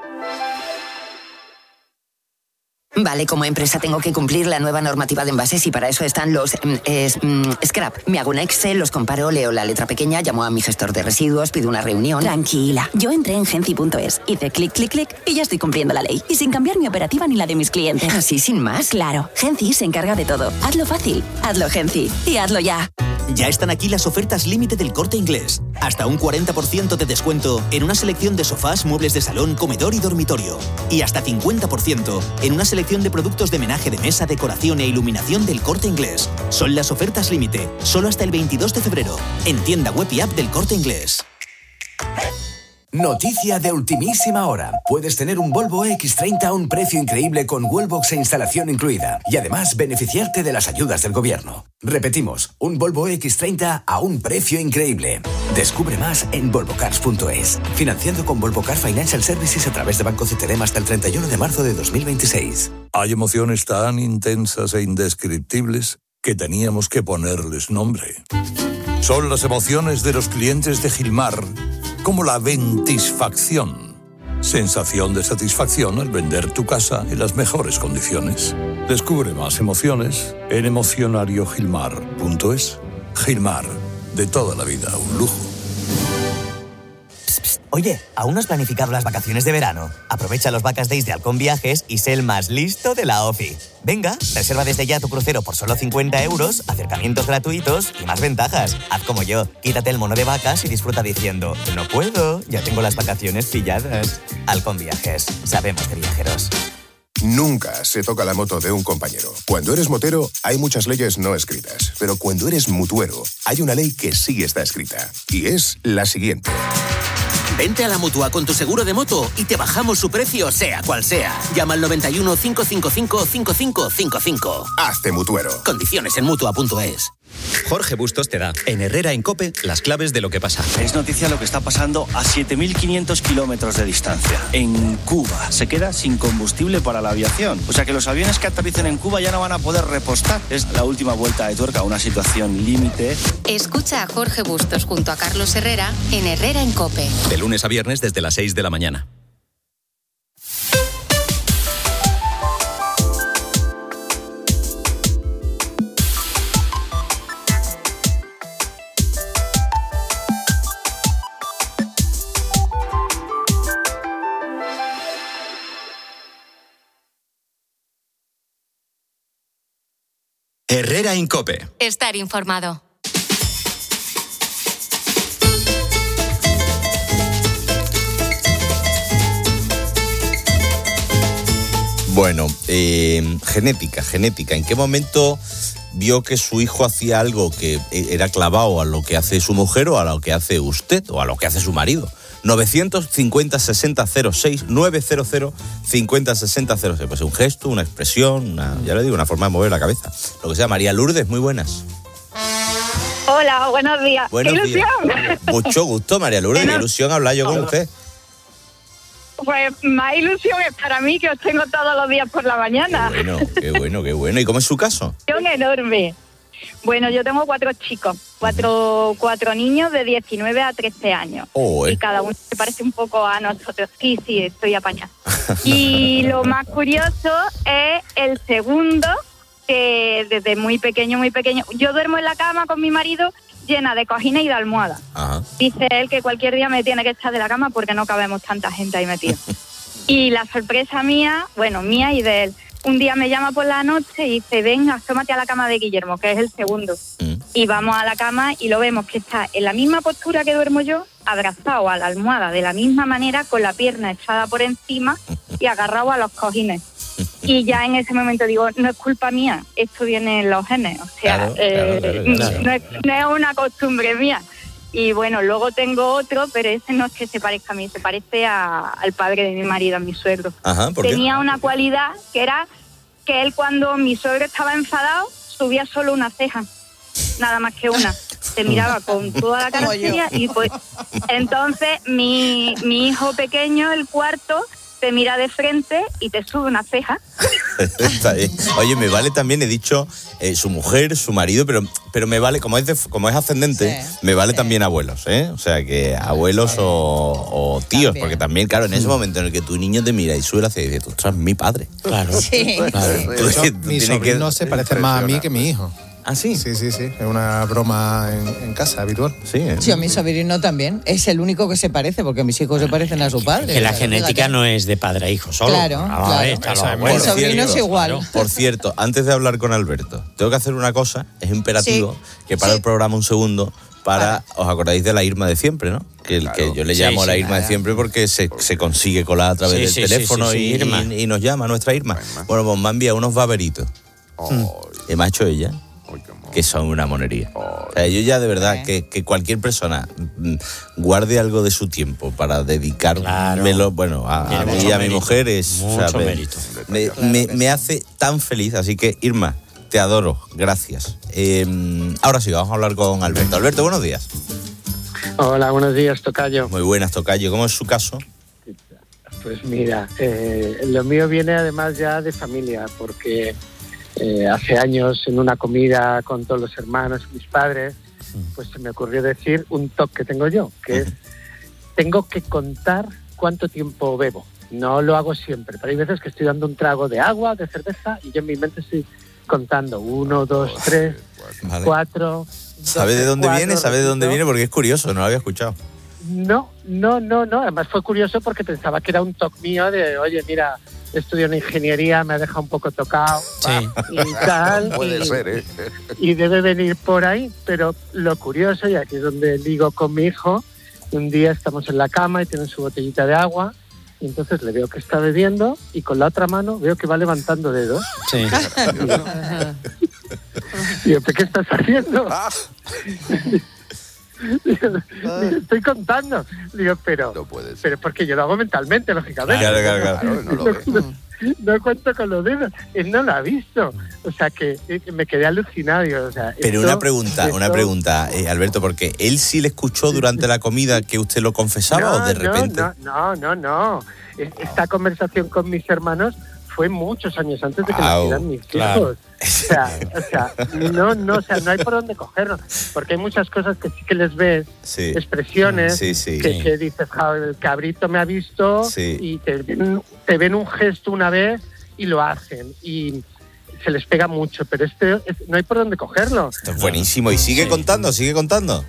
Vale, como empresa tengo que cumplir la nueva normativa de envases y para eso están los eh, eh, scrap. Me hago un Excel, los comparo, leo la letra pequeña, llamo a mi gestor de residuos, pido una reunión. Tranquila, yo entré en genci punto es, hice clic, clic, clic y ya estoy cumpliendo la ley. Y sin cambiar mi operativa ni la de mis clientes. ¿Así sin más? Claro, Genci se encarga de todo. Hazlo fácil, hazlo Genci y hazlo ya. Ya están aquí las ofertas límite del Corte Inglés. Hasta un cuarenta por ciento de descuento en una selección de sofás, muebles de salón, comedor y dormitorio. Y hasta cincuenta por ciento en una selección de productos de menaje de mesa, decoración e iluminación del Corte Inglés. Son las ofertas límite, solo hasta el veintidós de febrero. En tienda web y app del Corte Inglés. Noticia de ultimísima hora. Puedes tener un Volvo equis treinta a un precio increíble con Wallbox e instalación incluida. Y además beneficiarte de las ayudas del gobierno. Repetimos, un Volvo equis treinta a un precio increíble. Descubre más en volvo cars punto es. Financiando con Volvo Car Financial Services a través de Banco C T L M hasta el treinta y uno de marzo de dos mil veintiséis. Hay emociones tan intensas e indescriptibles que teníamos que ponerles nombre. Son las emociones de los clientes de Gilmar, como la ventisfacción. Sensación de satisfacción al vender tu casa en las mejores condiciones. Descubre más emociones en emocionario gilmar punto es. Gilmar, de toda la vida, un lujo. Psst, psst. Oye, ¿aún no has planificado las vacaciones de verano? Aprovecha los Vacas Days de Halcón Viajes y sé el más listo de la OFI. Venga, reserva desde ya tu crucero por solo cincuenta euros, acercamientos gratuitos y más ventajas. Haz como yo, quítate el mono de vacas y disfruta diciendo no puedo, ya tengo las vacaciones pilladas. Halcón Viajes, sabemos de viajeros. Nunca se toca la moto de un compañero. Cuando eres motero, hay muchas leyes no escritas. Pero cuando eres mutuero, hay una ley que sí está escrita. Y es la siguiente. Vente a la Mutua con tu seguro de moto y te bajamos su precio, sea cual sea. Llama al noventa y uno, cinco cinco cinco, cinco cinco cinco cinco. Hazte mutuero. Condiciones en mutua punto es. Jorge Bustos te da, en Herrera en COPE, las claves de lo que pasa. Es noticia lo que está pasando a siete mil quinientos kilómetros de distancia. En Cuba se queda sin combustible para la aviación. O sea que los aviones que aterricen en Cuba ya no van a poder repostar. Es la última vuelta de tuerca, una situación límite. Escucha a Jorge Bustos junto a Carlos Herrera en Herrera en COPE. De lunes a viernes desde las seis de la mañana. Herrera en COPE. Estar informado. Bueno, eh, genética, genética. ¿En qué momento vio que su hijo hacía algo que era clavado a lo que hace su mujer o a lo que hace usted o a lo que hace su marido? novecientos cincuenta sesenta cero seis, novecientos cincuenta sesenta cero seis. Pues un gesto, una expresión, una, ya le digo, una forma de mover la cabeza. Lo que sea. María Lourdes, muy buenas. Hola, buenos días. Buenos ¡Qué ilusión! días. Mucho gusto, María Lourdes. Qué ilusión hablar yo con usted. Pues más ilusión es para mí, que os tengo todos los días por la mañana. Qué bueno, qué bueno, qué bueno. ¿Y cómo es su caso? Ilusión enorme. Bueno, yo tengo cuatro chicos, cuatro, cuatro niños de diecinueve a trece años. Oh, eh. Y cada uno se parece un poco a nosotros. Sí, sí, estoy apañada. Y lo más curioso es el segundo, que desde muy pequeño, muy pequeño... Yo duermo en la cama con mi marido llena de cojines y de almohadas. Ajá. Dice él que cualquier día me tiene que echar de la cama porque no cabemos tanta gente ahí metida. Y la sorpresa mía, bueno, mía y de él, un día me llama por la noche y dice, venga, asómate a la cama de Guillermo, que es el segundo. Mm. Y vamos a la cama y lo vemos que está en la misma postura que duermo yo, abrazado a la almohada de la misma manera, con la pierna echada por encima y agarrado a los cojines. Y ya en ese momento digo, no es culpa mía, esto viene en los genes, o sea, Claro, eh, claro, claro, claro. No, es, no es una costumbre mía. Y bueno, luego tengo otro, pero ese no es que se parezca a mí, se parece a, al padre de mi marido, a mi suegro. Ajá, ¿por qué? Tenía una cualidad que era que él, cuando mi suegro estaba enfadado, subía solo una ceja, nada más que una. Se miraba con toda la cara seria y pues entonces mi, mi hijo pequeño, el cuarto, te mira de frente y te sube una ceja. Está bien. Oye, me vale también, he dicho, eh, su mujer, su marido, pero, pero me vale, como es, de, como es ascendente, sí, me vale sí. también abuelos, ¿eh? O sea, que abuelos o, o tíos, también. Porque también, claro, en ese momento en el que tu niño te mira y sube la ceja y dice, tú estás mi padre. Claro. Sí. Claro. Hecho, mi sobrino que... se parece más a mí que mi hijo. ¿Ah, sí? Sí, sí, sí. Es una broma en, en casa habitual. Sí, ¿eh? Sí, a mi sobrino también. Es el único que se parece, porque mis hijos se parecen a su padre. Que la claro, genética fíjate. no es de padre a hijo solo. Claro, ah, claro. Ver, Eso, bueno. Mi sobrino es igual. Claro. Por cierto, antes de hablar con Alberto, tengo que hacer una cosa. Es imperativo sí. que para sí. el programa un segundo para... Os acordáis de la Irma de siempre, ¿no? Que, claro. que yo le llamo sí, la Irma claro. de siempre porque se, se consigue colar a través sí, del sí, teléfono sí, sí, sí, y, Irma. Y, y nos llama nuestra Irma. Irma. Bueno, pues me ha enviado unos baberitos. Oh. Y me ha hecho ella. Que son una monería. O sea, yo ya de verdad ¿Eh? que, que cualquier persona guarde algo de su tiempo para dedicármelo, claro. bueno, a, a mí y a mi mujer es mucho o sea, mérito. Me, me, me hace tan feliz, así que Irma, te adoro, gracias. Eh, ahora sí, vamos a hablar con Alberto. Alberto, buenos días. Hola, buenos días, tocayo. Muy buenas, tocayo. ¿Cómo es su caso? Pues mira, eh, lo mío viene además ya de familia, porque Eh, hace años en una comida con todos los hermanos y mis padres, pues se me ocurrió decir un toque que tengo yo, que es, tengo que contar cuánto tiempo bebo. No lo hago siempre, pero hay veces que estoy dando un trago de agua, de cerveza, y yo en mi mente estoy contando uno, dos, tres, vale. cuatro... ¿Sabe de dónde viene? ¿Sabe de dónde viene? Porque es curioso, no lo había escuchado. No, no, no, no, además fue curioso porque pensaba que era un toque mío de, oye, mira... estudio en ingeniería, me ha dejado un poco tocado sí. y tal. Puede y, ser, ¿eh? Y debe venir por ahí, pero lo curioso, y aquí es donde digo con mi hijo, un día estamos en la cama y tiene su botellita de agua, y entonces le veo que está bebiendo y con la otra mano veo que va levantando dedos. Sí. Y yo, ¿qué estás haciendo? Digo, estoy contando. Digo, pero, no pero porque yo lo hago mentalmente, lógicamente. Claro, claro, claro. claro no, lo no, no cuento con los dedos. Él no lo ha visto. O sea, que me quedé alucinado. O sea, pero esto, una pregunta, esto... una pregunta, eh, Alberto, porque él sí le escuchó durante la comida que usted lo confesaba no, o de repente. No, no, no, no. Esta conversación con mis hermanos fue muchos años antes de que wow, nacieran mis claro. hijos. O sea, o sea, no, no, o sea, no hay por dónde cogerlo, porque hay muchas cosas que sí que les ves, sí. expresiones, sí, sí. Que, Sí. que dices, ja, el cabrito me ha visto sí. y te ven, te ven un gesto una vez y lo hacen y se les pega mucho, pero este es, no hay por dónde cogerlo. Esto es buenísimo y sigue sí. contando, sigue contando.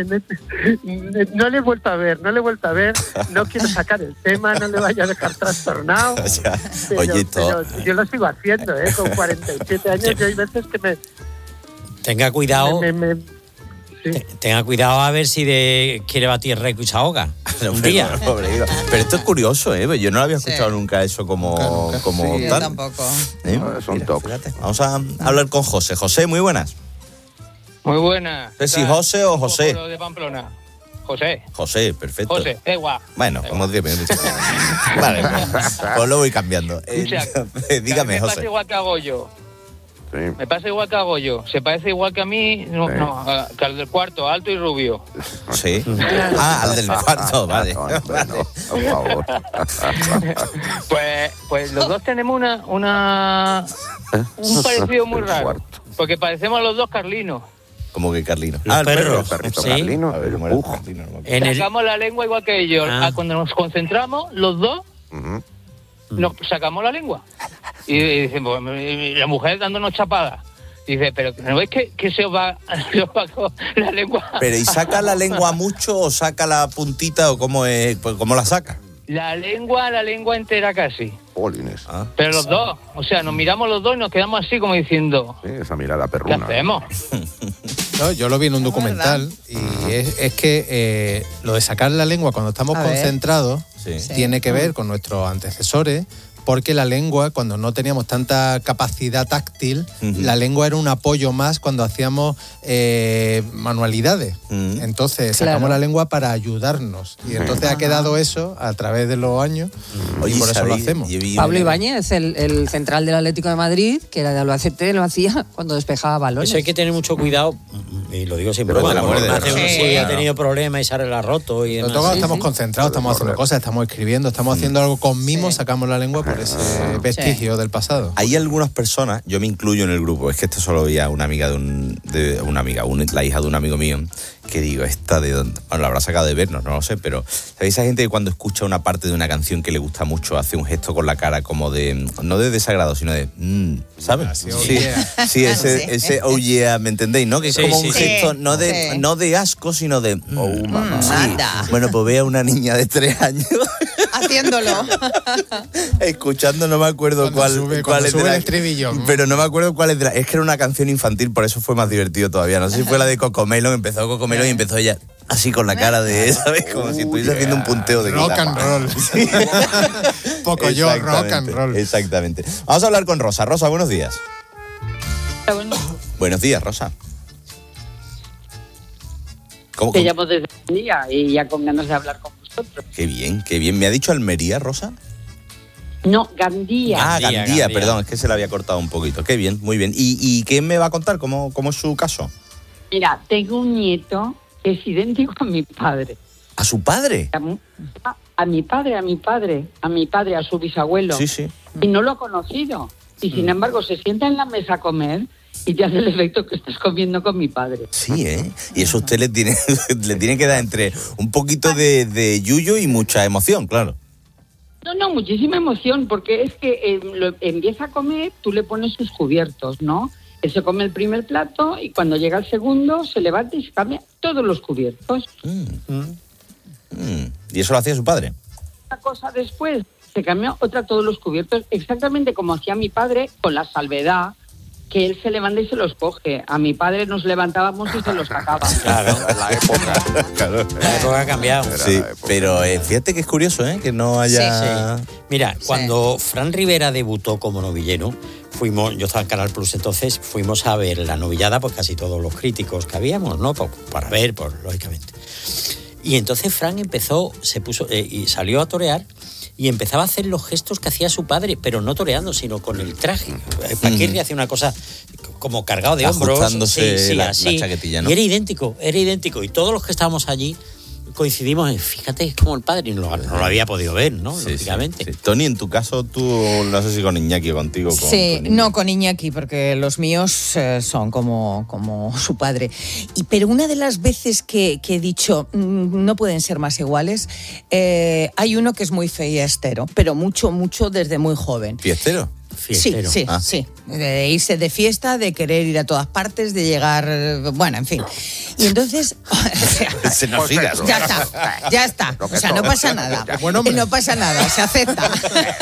No le he vuelto a ver, no le he vuelto a ver, no quiero sacar el tema, no le vaya a dejar trastornado. O sea, pero, oye, pero yo lo sigo haciendo, ¿eh? Con cuarenta y siete años, yo hay veces que me... Tenga cuidado. Me, me, me, sí. Tenga cuidado a ver si de, quiere batir récord y se ahoga. Un día. Pero esto es curioso, ¿eh? Yo no había escuchado sí. nunca eso como, nunca, nunca. como sí, tal. Yo tampoco. ¿Eh? No, son toques. Vamos a hablar con José. José, muy buenas. Muy buenas. ¿Es si José o José? De Pamplona. José. José, perfecto. José, da igual. Bueno, como diez minutos. Vale, pues, pues lo voy cambiando. Eh, dígame, me José. pasa igual que hago yo. Sí. Me pasa igual que hago yo. Se parece igual que a mí, no, sí. no, que al del cuarto, alto y rubio. Sí. Ah, al del cuarto, vale. No, no, no, por favor. pues, pues los dos tenemos una, una un parecido muy raro. Porque parecemos los dos carlinos. ¿Cómo que Carlino? Ah, el perro. El perrito ¿Sí? Carlino. A ver, ¿cómo era el Carlino? No en el... Sacamos la lengua igual que ellos. Ah. Cuando nos concentramos, los dos, uh-huh. nos sacamos la lengua. Y, y dicen, pues, la mujer dándonos chapadas. Dice, pero ¿no ves que, que se os va, se os va la lengua? Pero ¿y saca la lengua mucho o saca la puntita o cómo, es, pues, cómo la saca? La lengua, la lengua entera casi. Polines. Ah. Pero los dos, o sea, nos miramos los dos y nos quedamos así como diciendo... Sí, esa mirada perruna. ¿Qué hacemos? No, yo lo vi en un documental y es, es que eh, lo de sacar la lengua cuando estamos A concentrados sí. tiene que ver con nuestros antecesores, porque la lengua, cuando no teníamos tanta capacidad táctil, uh-huh. la lengua era un apoyo más cuando hacíamos eh, manualidades. Uh-huh. Entonces claro. sacamos la lengua para ayudarnos. Y entonces uh-huh. ha quedado eso a través de los años uh-huh. y por eso lo hacemos. Pablo Ibáñez, el, el central del Atlético de Madrid, que era de Albacete, lo hacía cuando despejaba balones. Eso hay que tener mucho cuidado, y lo digo sin broma, porque sí, ha tenido problemas y se ha roto y demás. Nosotros sí, estamos sí. concentrados, estamos haciendo cosas, estamos escribiendo, estamos mm. haciendo algo con mimo, sí. sacamos la lengua por ese vestigio sí. del pasado. Hay algunas personas, yo me incluyo en el grupo, es que esto solo veía una amiga de, un, de una amiga, un, la hija de un amigo mío, que digo, esta de dónde, bueno, la habrá sacado de vernos, no lo sé, pero ¿sabéis esa gente que cuando escucha una parte de una canción que le gusta mucho hace un gesto con la cara como de, no de desagrado, sino de, mmm, ¿sabes? Sí, oh sí, yeah. sí, ese, sí. ese oh yeah, ¿me entendéis? ¿No? Que es sí, como un sí, gesto, sí. no de, sí. no de asco, sino de, oh mamá. Sí. Bueno, pues ve a una niña de tres años haciéndolo. Escuchando, no me acuerdo cuando cuál, sube, cuál es sube de la, el estribillo. Pero no me acuerdo cuál es de la, es que era una canción infantil, por eso fue más divertido todavía. No sé si fue la de Cocomelon, empezó Cocomelon y empezó ella así con la cara de, ¿sabes? Como uh, si estuviese yeah. haciendo un punteo de rock and roll. Sí. Poco yo, rock and roll. Exactamente. Vamos a hablar con Rosa. Rosa, buenos días. Bueno. Buenos días, Rosa. ¿Cómo, Te cómo? llamo desde el día y ya con ganas de hablar con vosotros. Qué bien, qué bien. ¿Me ha dicho Almería, Rosa? No, Gandía. Ah, Gandía, Gandía, Gandía. Perdón, es que se la había cortado un poquito. Qué bien, muy bien. ¿Y, y qué me va a contar? ¿Cómo, cómo es su caso? Mira, tengo un nieto que es idéntico a mi padre. ¿A su padre? A, a mi padre, a mi padre, a mi padre, a su bisabuelo. Sí, sí. Y no lo ha conocido. Y sin embargo se sienta en la mesa a comer y te hace el efecto que estás comiendo con mi padre. Sí, ¿eh? Y eso a usted le tiene, le tiene que dar entre un poquito de, de yuyo y mucha emoción, claro. No, no, muchísima emoción, porque es que eh, lo, empieza a comer, tú le pones sus cubiertos, ¿no? Él se come el primer plato y cuando llega el segundo se levanta y se cambia todos los cubiertos. Mm. Mm. ¿Y eso lo hacía su padre? Una cosa después, se cambió otra todos los cubiertos, exactamente como hacía mi padre, con la salvedad que él se levanta y se los coge. A mi padre nos levantábamos y se los sacaba. Claro, la época. Claro. La época ha cambiado. Sí, pero eh, fíjate que es curioso, ¿eh? Que no haya... Sí, sí. Mira, sí. cuando Fran Rivera debutó como novillero, fuimos, yo estaba en Canal Plus entonces, fuimos a ver la novillada, pues casi todos los críticos que habíamos, ¿no? Por, para ver, por, lógicamente. Y entonces Fran empezó, se puso eh, y salió a torear y empezaba a hacer los gestos que hacía su padre, pero no toreando, sino con el traje. Paquirri mm. hacía una cosa como cargado de hombros. Ajustándose sí, sí, la, así. la chaquetilla, ¿no? Y era idéntico, era idéntico. Y todos los que estábamos allí coincidimos en, fíjate, es como el padre, y no, no lo había podido ver, ¿no? Sí, lógicamente. Sí, sí. Tony, en tu caso, tú, no sé si con Iñaki o contigo. Con, sí, con no, con Iñaki, porque los míos eh, son como, como su padre. Y, pero una de las veces que, que he dicho, mmm, no pueden ser más iguales, eh, hay uno que es muy fiestero, pero mucho, mucho desde muy joven. ¿Fiestero? Fiestero. Sí, sí, ah. sí. De irse de fiesta, de querer ir a todas partes, de llegar, bueno, en fin. Y entonces, o sea, se nos siga, ya está, ya está. O sea, no pasa nada. No pasa nada, se acepta.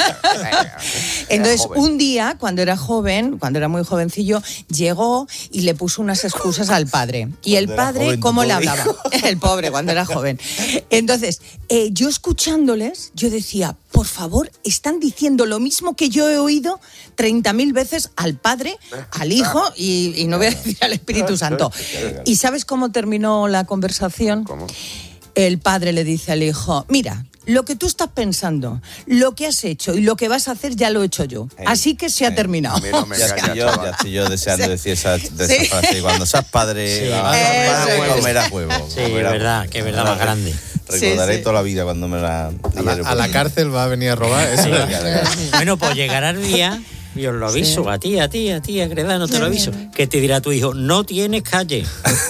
Entonces, un día, cuando era joven, cuando era muy jovencillo, llegó y le puso unas excusas al padre. Y el padre, ¿cómo le hablaba? El pobre, cuando era joven. Entonces, eh, yo escuchándoles, yo decía, por favor, están diciendo lo mismo que yo he oído treinta mil veces al Padre, al Hijo y, y no voy a decir al Espíritu Santo. ¿Y sabes cómo terminó la conversación? ¿Cómo? El Padre le dice al Hijo, mira, lo que tú estás pensando, lo que has hecho y lo que vas a hacer ya lo he hecho yo. Así que se ha terminado. No me ya, estoy yo, ya estoy yo deseando sí. decir esa, de esa sí. frase. Cuando seas padre, sí. vas a comer a huevo. Sí, es verdad, que es verdad más grande. Recordaré sí, sí. toda la vida cuando me la... A la, a la cárcel va a venir a robar. Eso. Sí. Bueno, pues llegará el día... Y os lo aviso, sí. a ti, a ti, a ti, a Credano, te lo aviso. Que te dirá tu hijo, no tienes calle.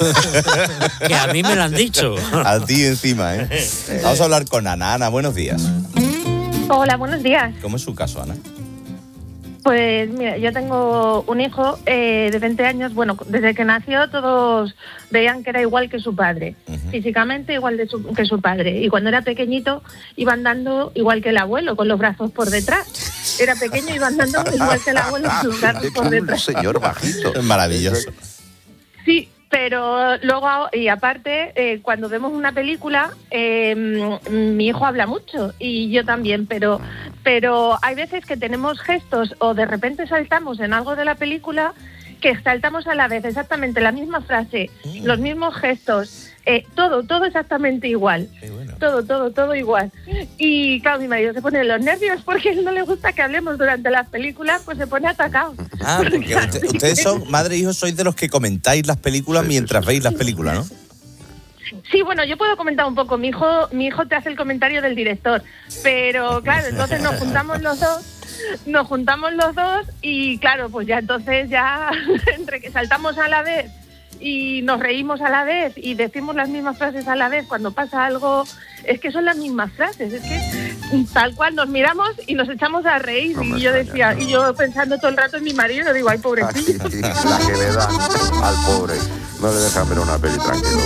Que a mí me lo han dicho. A ti encima, ¿eh? Vamos a hablar con Ana. Ana, buenos días. Hola, buenos días. ¿Cómo es su caso, Ana? Pues mira, yo tengo un hijo eh, de veinte años, bueno, desde que nació todos veían que era igual que su padre, uh-huh. físicamente igual de su, que su padre, y cuando era pequeñito iba andando igual que el abuelo, con los brazos por detrás. Era pequeño y iba andando igual que el abuelo, con los brazos por detrás. Un señor bajito. Es maravilloso. Sí, Pero luego, y aparte, eh, cuando vemos una película, eh, mi hijo habla mucho y yo también, pero, pero hay veces que tenemos gestos o de repente saltamos en algo de la película que saltamos a la vez exactamente la misma frase, mm. los mismos gestos, eh, todo, todo exactamente igual. Bueno. Todo, todo, todo igual. Y claro, mi marido se pone los nervios porque a él no le gusta que hablemos durante las películas, pues se pone atacado. Ah, porque usted, ustedes son, madre e hijo, sois de los que comentáis las películas sí, mientras sí, veis las películas, ¿no? Sí, bueno, yo puedo comentar un poco. Mi hijo, mi hijo te hace el comentario del director, pero claro, entonces nos juntamos los dos. Nos juntamos los dos y claro, pues ya entonces ya entre que saltamos a la vez y nos reímos a la vez y decimos las mismas frases a la vez cuando pasa algo, es que son las mismas frases, es que tal cual nos miramos y nos echamos a reír. No y yo decía, no. y yo pensando todo el rato en mi marido, digo, ay, pobrecillo. Aquí, la que le dan al pobre, no le dejan ver una peli tranquilo,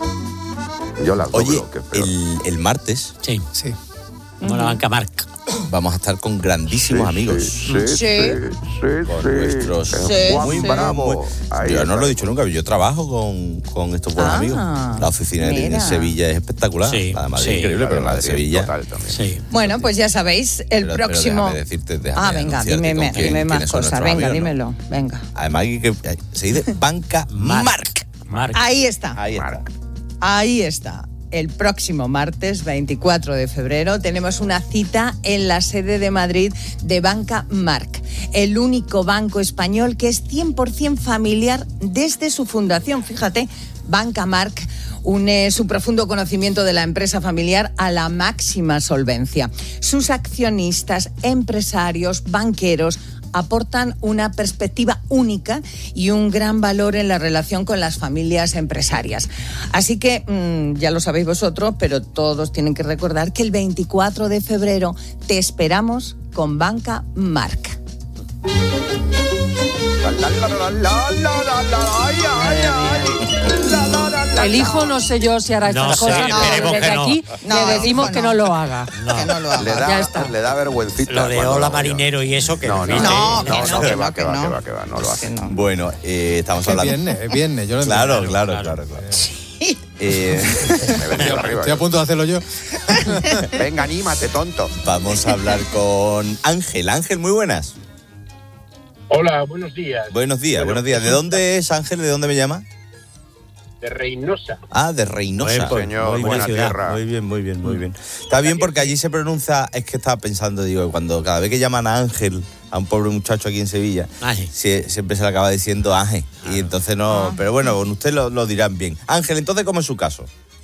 bueno. Yo la Oye, el, el martes sí, sí. Como la banca Marc. Vamos a estar con grandísimos sí, amigos. Sí, sí, sí. sí, con sí nuestros sí, muy sí. bravos. Yo no lo he dicho nunca, yo trabajo con, con estos buenos ah, amigos. La oficina mira. de Sevilla es espectacular. Sí, la de Madrid sí, es increíble, pero la de Sevilla. Sí. Bueno, pues ya sabéis, el pero, próximo. Pero déjame decirte, déjame ah, venga, dime, quién, dime más cosas. Venga, amigos, dímelo. ¿no? Venga. Además, que se dice Banca Marc. Marc. Ahí está. Ahí está. Ahí está. El próximo martes veinticuatro de febrero tenemos una cita en la sede de Madrid de Banca Marc, el único banco español que es cien por ciento familiar desde su fundación. Fíjate, Banca Marc une su profundo conocimiento de la empresa familiar a la máxima solvencia. Sus accionistas, empresarios, banqueros aportan una perspectiva única y un gran valor en la relación con las familias empresarias. Así que, mmm, ya lo sabéis vosotros, pero todos tienen que recordar que el veinticuatro de febrero te esperamos con Banca Marc. El hijo no sé yo si hará estas no cosas, sé, pero desde no. aquí no, le decimos no. que no lo haga. No. Que no lo haga. Le da, ya está. Le da vergüencita. Lo de hola marinero y eso que no, no, no, no, no, que que va, que va, que va, que va, no lo hace. Bueno, eh, estamos es hablando. Viernes, es viernes, yo lo claro, entiendo. Claro, claro, claro, claro. Sí. Eh, Estoy a punto de hacerlo yo. Venga, anímate, tonto. Vamos a hablar con Ángel. Ángel, muy buenas. Hola, buenos días. Buenos días, buenos días. ¿De dónde es Ángel? ¿De dónde me llama? De Reynosa. Ah, de Reynosa. Buen, señor, muy buena ciudad. tierra. Muy bien, muy bien, muy bien. Está bien porque allí se pronuncia, es que estaba pensando, digo, cuando cada vez que llaman a Ángel, a un pobre muchacho aquí en Sevilla, sie, siempre se le acaba diciendo Ángel. Ah. Y entonces no, ah. pero bueno, con usted lo, lo dirán bien. Ángel, entonces, ¿cómo es su caso?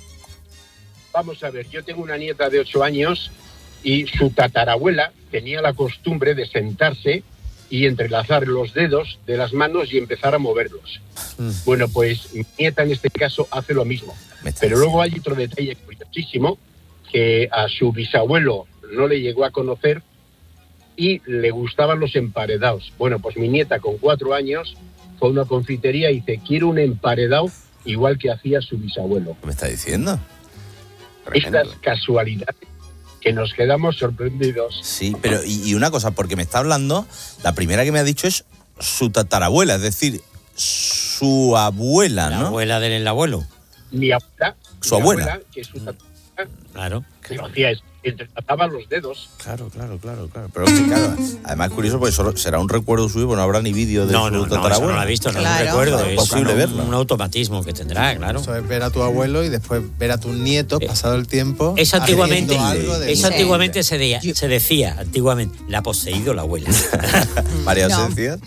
Vamos a ver, yo tengo una nieta de ocho años y su tatarabuela tenía la costumbre de sentarse y entrelazar los dedos de las manos y empezar a moverlos. Mm. Bueno, pues mi nieta en este caso hace lo mismo. Pero luego hay otro detalle curiosísimo que a su bisabuelo no le llegó a conocer y le gustaban los emparedados. Bueno, pues mi nieta con cuatro años fue a una confitería y dice, quiero un emparedado igual que hacía su bisabuelo. ¿Qué me está diciendo? Estas casualidades que nos quedamos sorprendidos. Sí, pero y, y una cosa, porque me está hablando, la primera que me ha dicho es su tatarabuela, es decir, su abuela, la ¿no? La abuela del abuelo. Mi abuela. Su mi abuela. abuela. Que es su tatarabuela. Claro. Que lo hacía es, entretrataba los dedos. Claro, claro, claro, claro. Pero es que, claro, además es curioso porque solo será un recuerdo suyo, porque no habrá ni vídeo de no, su no, tatarabuela. No, no lo ha visto, no claro. es un recuerdo. Es es posible un, verlo. Un automatismo que tendrá, claro. Eso es ver a tu abuelo y después ver a tus nietos, eh, pasado el tiempo. Eso antiguamente, de eso antiguamente se, de, se decía, antiguamente, la ha poseído la abuela. María, no. ¿se decía?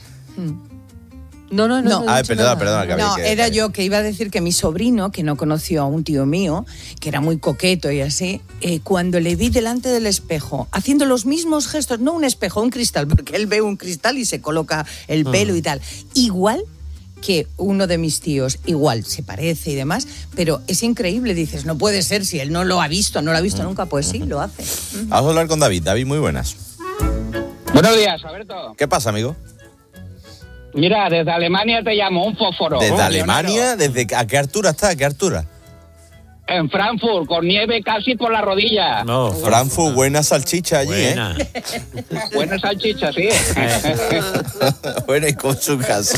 No, no, no. No, no ah, perdona, perdona. Que no, que, era que... yo que iba a decir que mi sobrino, que no conoció a un tío mío, que era muy coqueto y así, eh, cuando le vi delante del espejo, haciendo los mismos gestos, no un espejo, un cristal, porque él ve un cristal y se coloca el pelo mm. y tal, igual que uno de mis tíos, igual, se parece y demás, pero es increíble, dices, no puede ser, si él no lo ha visto, no lo ha visto mm. nunca, pues sí, lo hace. Vamos a hablar con David. David, muy buenas. Buenos días, Alberto. ¿Qué pasa, amigo? Mira, desde Alemania te llamo, un fósforo. ¿Desde oh, Alemania? ¿Desde a qué altura está? ¿A qué altura? En Frankfurt, con nieve casi por la rodilla. No, Frankfurt, buena salchicha allí, buena. ¿eh? Buena salchicha, sí. Bueno, ¿y cómo es su caso?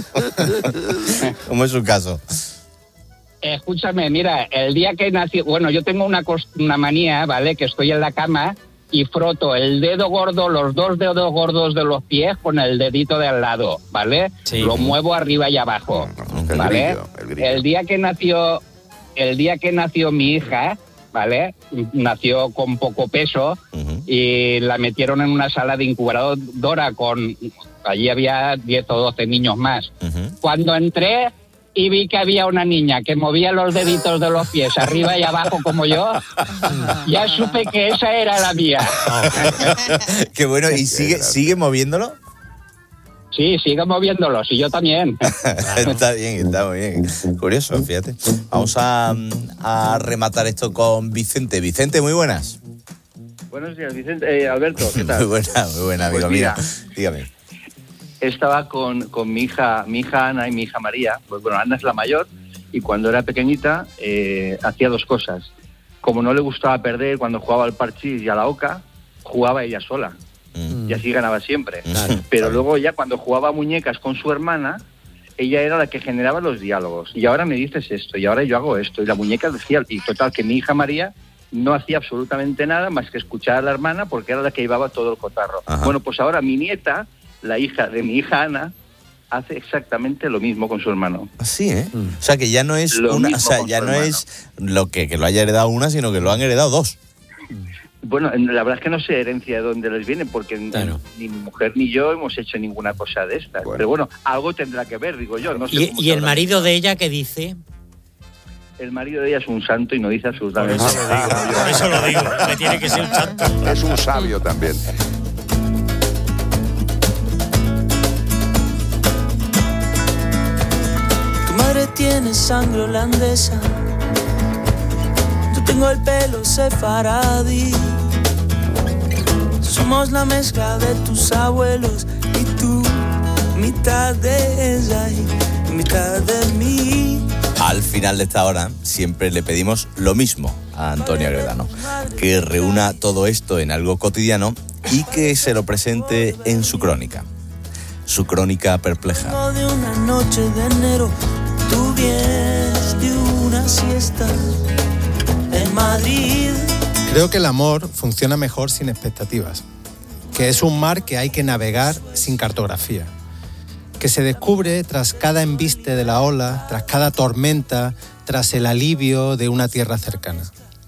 ¿Cómo es su caso? Escúchame, mira, el día que nací... Bueno, yo tengo una, una manía, ¿vale? Que estoy en la cama y froto el dedo gordo, los dos dedos gordos de los pies con el dedito de al lado, ¿vale? Sí. Lo muevo arriba y abajo, ¿vale? El grillo, el grillo. El día que nació... El día que nació mi hija, ¿vale? Nació con poco peso uh-huh. y la metieron en una sala de incubadora con... Allí había diez o doce niños más. Uh-huh. Cuando entré y vi que había una niña que movía los deditos de los pies arriba y abajo como yo, ya supe que esa era la mía. Qué bueno, ¿y sigue, sigue moviéndolo? Sí, sigue moviéndolos, y yo también. Está bien, está muy bien. Curioso, fíjate. Vamos a, a rematar esto con Vicente. Vicente, muy buenas. Buenos días, Vicente. Eh, Alberto, ¿qué tal? Muy buena, muy buena, amigo pues mío. Dígame. Estaba con, con mi hija mi hija Ana y mi hija María. Pues bueno, Ana es la mayor, y cuando era pequeñita eh, hacía dos cosas. Como no le gustaba perder cuando jugaba al parchís y a la oca, jugaba ella sola. Y así ganaba siempre. Claro, pero claro. Luego ya cuando jugaba a muñecas con su hermana, ella era la que generaba los diálogos. Y ahora me dices esto, y ahora yo hago esto. Y la muñeca decía, y total, que mi hija María no hacía absolutamente nada más que escuchar a la hermana porque era la que llevaba todo el cotarro. Ajá. Bueno, pues ahora mi nieta, la hija de mi hija Ana, hace exactamente lo mismo con su hermano. Así, ¿eh? Mm. O sea, que ya no es lo una, o sea, ya no hermano. es lo que, que lo haya heredado una, sino que lo han heredado dos. Bueno, la verdad es que no sé herencia de dónde les viene, porque claro. ni mi mujer ni yo hemos hecho ninguna cosa de estas. Bueno. Pero bueno, algo tendrá que ver, digo yo. No sé ¿Y, ¿y el marido de ella qué dice? El marido de ella es un santo y no dice absolutamente nada. Por eso lo digo, por eso lo digo, que tiene que ser un santo. Es un sabio también. Tu madre tiene sangre holandesa. Tengo el pelo sefaradí. Somos la mezcla de tus abuelos y tú, mitad de ella y mitad de mí. Al final de esta hora siempre le pedimos lo mismo a Antonio Agredano, que reúna todo esto en algo cotidiano y que se lo presente en su crónica, su crónica perpleja. De una noche de enero, tú vienes de una siesta en Madrid. Creo que el amor funciona mejor sin expectativas, que es un mar que hay que navegar sin cartografía, que se descubre tras cada embiste de la ola, tras cada tormenta, tras el alivio de una tierra cercana.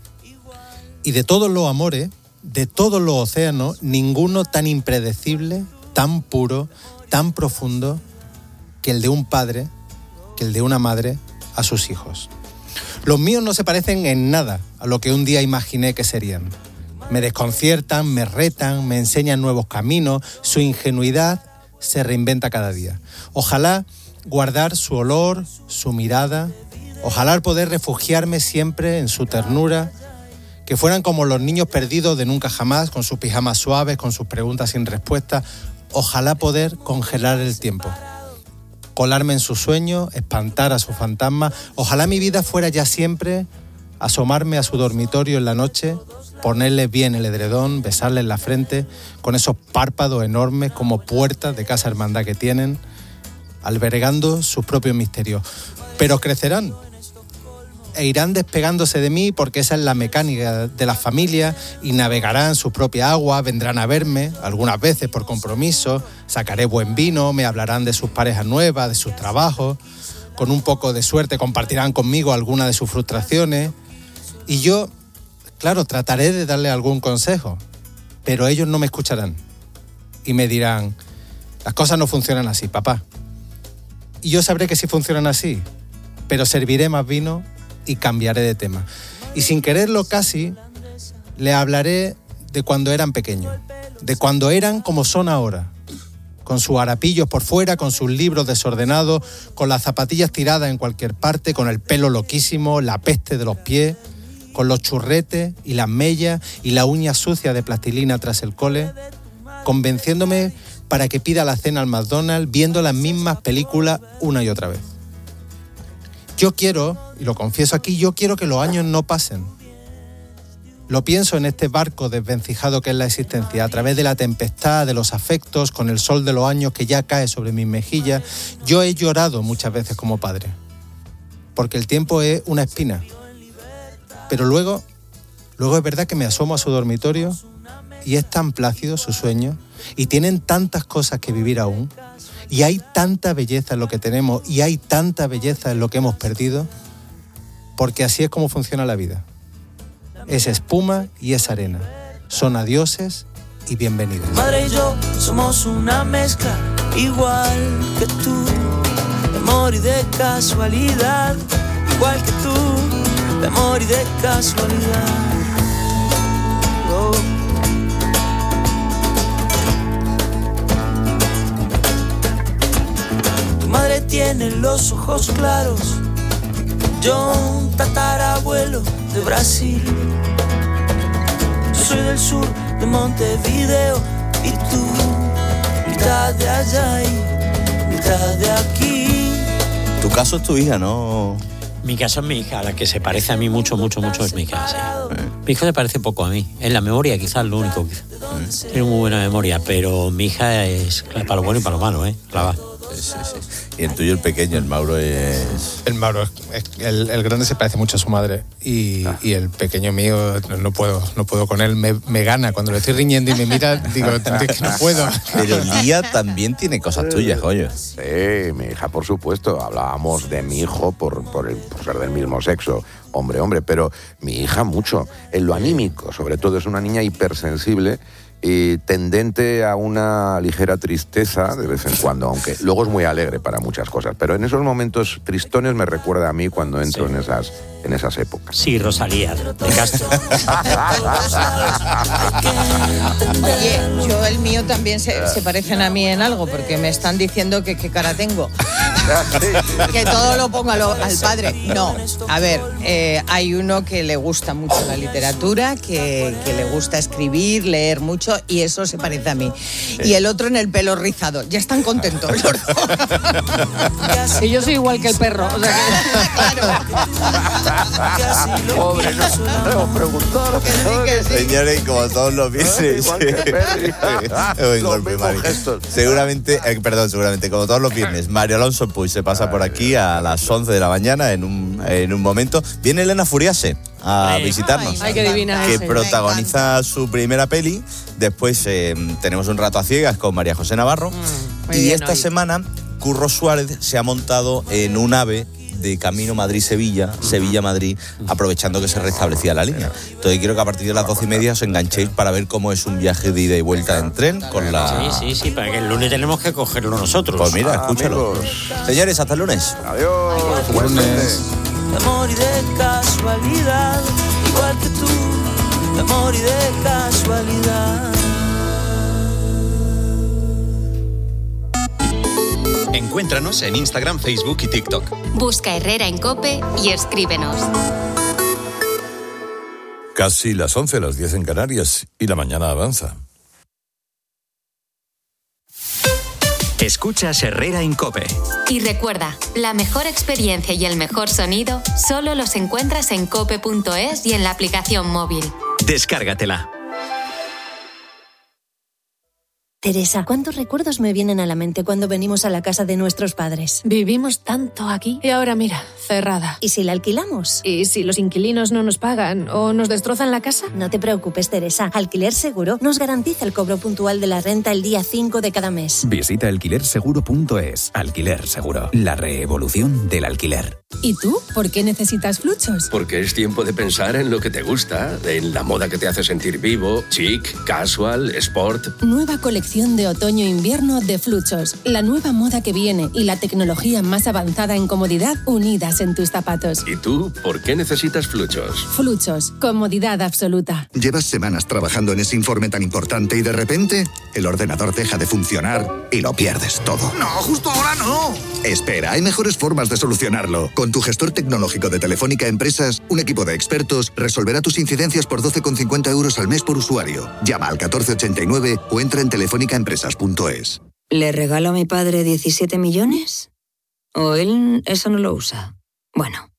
Y de todos los amores, de todos los océanos, ninguno tan impredecible, tan puro, tan profundo, que el de un padre, que el de una madre a sus hijos. Los míos no se parecen en nada a lo que un día imaginé que serían. Me desconciertan, me retan, me enseñan nuevos caminos, su ingenuidad se reinventa cada día. Ojalá guardar su olor, su mirada, ojalá poder refugiarme siempre en su ternura, que fueran como los niños perdidos de nunca jamás, con sus pijamas suaves, con sus preguntas sin respuesta. Ojalá poder congelar el tiempo, colarme en sus sueños, espantar a su fantasma. Ojalá mi vida fuera ya siempre asomarme a su dormitorio en la noche, ponerle bien el edredón, besarle en la frente, con esos párpados enormes como puertas de casa hermandad que tienen, albergando sus propios misterios. Pero crecerán e irán despegándose de mí porque esa es la mecánica de la familia y navegarán su propia agua, vendrán a verme, algunas veces por compromiso, sacaré buen vino, me hablarán de sus parejas nuevas, de sus trabajos, con un poco de suerte compartirán conmigo alguna de sus frustraciones y yo, claro, trataré de darle algún consejo, pero ellos no me escucharán y me dirán, las cosas no funcionan así, papá. Y yo sabré que sí funcionan así, pero serviré más vino y cambiaré de tema. Y sin quererlo casi, le hablaré de cuando eran pequeños, de cuando eran como son ahora, con sus harapillos por fuera, con sus libros desordenados, con las zapatillas tiradas en cualquier parte, con el pelo loquísimo, la peste de los pies, con los churretes y las mellas y la uña sucia de plastilina tras el cole, convenciéndome para que pida la cena al McDonald's, viendo las mismas películas una y otra vez. Yo quiero, y lo confieso aquí, yo quiero que los años no pasen. Lo pienso en este barco desvencijado que es la existencia, a través de la tempestad, de los afectos, con el sol de los años que ya cae sobre mis mejillas. Yo he llorado muchas veces como padre, porque el tiempo es una espina. Pero luego, luego es verdad que me asomo a su dormitorio y es tan plácido su sueño, y tienen tantas cosas que vivir aún, y hay tanta belleza en lo que tenemos, y hay tanta belleza en lo que hemos perdido, porque así es como funciona la vida. Es espuma y es arena. Son adioses y bienvenidos. Madre y yo somos una mezcla, igual que tú, de amor y de casualidad. Igual que tú, de amor y de casualidad. Oh. Tu madre tiene los ojos claros, yo un tatarabuelo de Brasil. Yo soy del sur de Montevideo y tú, mitad de allá y mitad de aquí. Tu caso es tu hija, ¿no? Mi caso es mi hija, la que se parece a mí mucho, mucho, mucho es mi hija. Sí. Eh. Mi hijo se parece poco a mí. En la memoria quizás lo único. Eh. Tiene muy buena memoria, pero mi hija es para lo bueno y para lo malo, ¿eh? La va. Sí, sí, sí. Y el tuyo, el pequeño, el Mauro es... El Mauro, es, es, el, el grande se parece mucho a su madre y, ah. y el pequeño mío, no puedo no puedo con él, me, me gana. Cuando le estoy riñendo y me mira, digo, es que no puedo. Pero Lía también tiene cosas tuyas, oye. Sí, mi hija, por supuesto. Hablábamos de mi hijo por, por, el, por ser del mismo sexo, hombre, hombre, pero mi hija mucho. En lo anímico, sobre todo, es una niña hipersensible y tendente a una ligera tristeza de vez en cuando, aunque luego es muy alegre para muchas cosas, pero en esos momentos tristones me recuerda a mí cuando entro sí. en esas en esas épocas. Sí, Rosalía, de Castro. Oye, yo el mío también se, se parecen a mí en algo, porque me están diciendo que qué cara tengo. Que todo lo pongo a lo, al padre. No, a ver, eh, hay uno que le gusta mucho la literatura, que, que le gusta escribir, leer mucho, y eso se parece a mí. Sí. Y el otro en el pelo rizado. Ya están contentos los dos. Y yo soy igual que el perro. O sea que... Claro. Pobre, no podemos preguntar. Señores, como todos los viernes. Seguramente, eh, perdón, seguramente, como todos los viernes, Mario Alonso Puig se pasa por aquí a las once de la mañana en un, en un momento. Viene Elena Furiase a ay, visitarnos. Ay, qué divina que ese, protagoniza su primera peli. Después eh, tenemos un rato a ciegas con María José Navarro. Mm, y bien, esta hoy. semana Curro Suárez se ha montado en un AVE de camino Madrid-Sevilla, uh-huh. Sevilla-Madrid, aprovechando que se restablecía la línea. Entonces quiero que a partir de las doce y media os enganchéis para ver cómo es un viaje de ida y vuelta en tren con la... Sí, sí, sí, para que el lunes tenemos que cogerlo nosotros. Pues mira, escúchalo. Amigos. Señores, hasta el lunes. Adiós. Adiós. Lunes. De amor y de casualidad, igual que tú, de amor y de casualidad. Encuéntranos en Instagram, Facebook y TikTok. Busca Herrera en COPE y escríbenos. Casi las once, las diez en Canarias, y la mañana avanza. Escuchas Herrera en COPE. Y recuerda, la mejor experiencia y el mejor sonido solo los encuentras en cope punto es y en la aplicación móvil. Descárgatela. Teresa, ¿cuántos recuerdos me vienen a la mente cuando venimos a la casa de nuestros padres? Vivimos tanto aquí y ahora mira, cerrada. ¿Y si la alquilamos? ¿Y si los inquilinos no nos pagan o nos destrozan la casa? No te preocupes, Teresa. Alquiler Seguro nos garantiza el cobro puntual de la renta el día cinco de cada mes. Visita alquiler seguro punto es. Alquiler Seguro, la revolución del alquiler. ¿Y tú? ¿Por qué necesitas Fluchos? Porque es tiempo de pensar en lo que te gusta, en la moda que te hace sentir vivo, chic, casual, sport. Nueva colección de otoño-invierno de Fluchos. La nueva moda que viene y la tecnología más avanzada en comodidad unidas en tus zapatos. ¿Y tú? ¿Por qué necesitas Fluchos? Fluchos. Comodidad absoluta. Llevas semanas trabajando en ese informe tan importante y de repente el ordenador deja de funcionar y lo pierdes todo. ¡No, justo ahora no! Espera, hay mejores formas de solucionarlo. Con tu gestor tecnológico de Telefónica Empresas, un equipo de expertos resolverá tus incidencias por doce con cincuenta euros al mes por usuario. Llama al catorce ochenta y nueve o entra en telefónica empresas punto es. ¿Le regalo a mi padre diecisiete millones? ¿O él eso no lo usa? Bueno,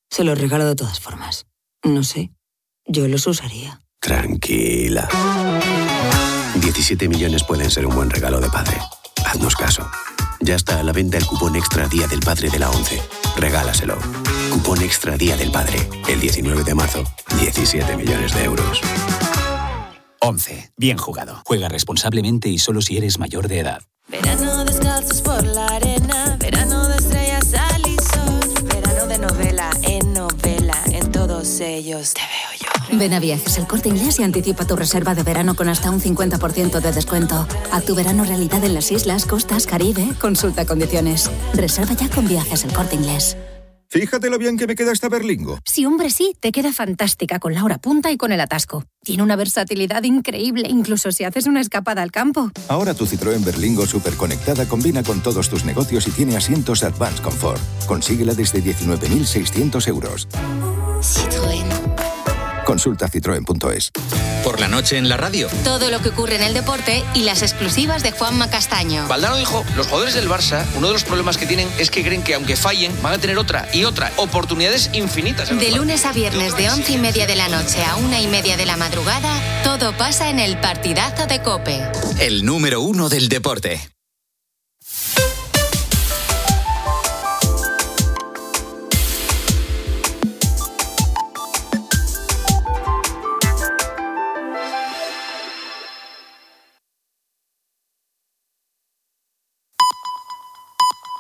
Se los regalo de todas formas. No sé, yo los usaría. Tranquila. diecisiete millones pueden ser un buen regalo de padre. Haznos caso. Ya está a la venta el cupón extra Día del Padre de la ONCE. Regálaselo. Cupón extra Día del Padre. El diecinueve de marzo. diecisiete millones de euros. ONCE. Bien jugado. Juega responsablemente y solo si eres mayor de edad. Verano descalzos por la arena, verano de estrellas, sal y sol, verano de novela en novela, en todos ellos te veo yo. Ven a Viajes El Corte Inglés y anticipa tu reserva de verano con hasta un cincuenta por ciento de descuento. Haz tu verano realidad en las islas, costas, Caribe. Consulta condiciones. Reserva ya con Viajes El Corte Inglés. Fíjate lo bien que me queda esta berlingo. Sí, hombre, sí, te queda fantástica con la hora punta y con el atasco. Tiene una versatilidad increíble, incluso si haces una escapada al campo. Ahora tu Citroën Berlingo superconectada combina con todos tus negocios y tiene asientos Advanced Comfort. Consíguela desde diecinueve mil seiscientos euros. Citroën. Consulta citroen punto es. Por la noche en la radio. Todo lo que ocurre en el deporte y las exclusivas de Juanma Castaño. Valdano dijo, los jugadores del Barça, uno de los problemas que tienen es que creen que aunque fallen, van a tener otra y otra. Oportunidades infinitas. De lunes a viernes de once y media de la noche a una y media de la madrugada, todo pasa en el partidazo de COPE. El número uno del deporte.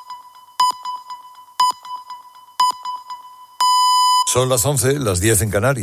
Son las once, las diez en Canarias.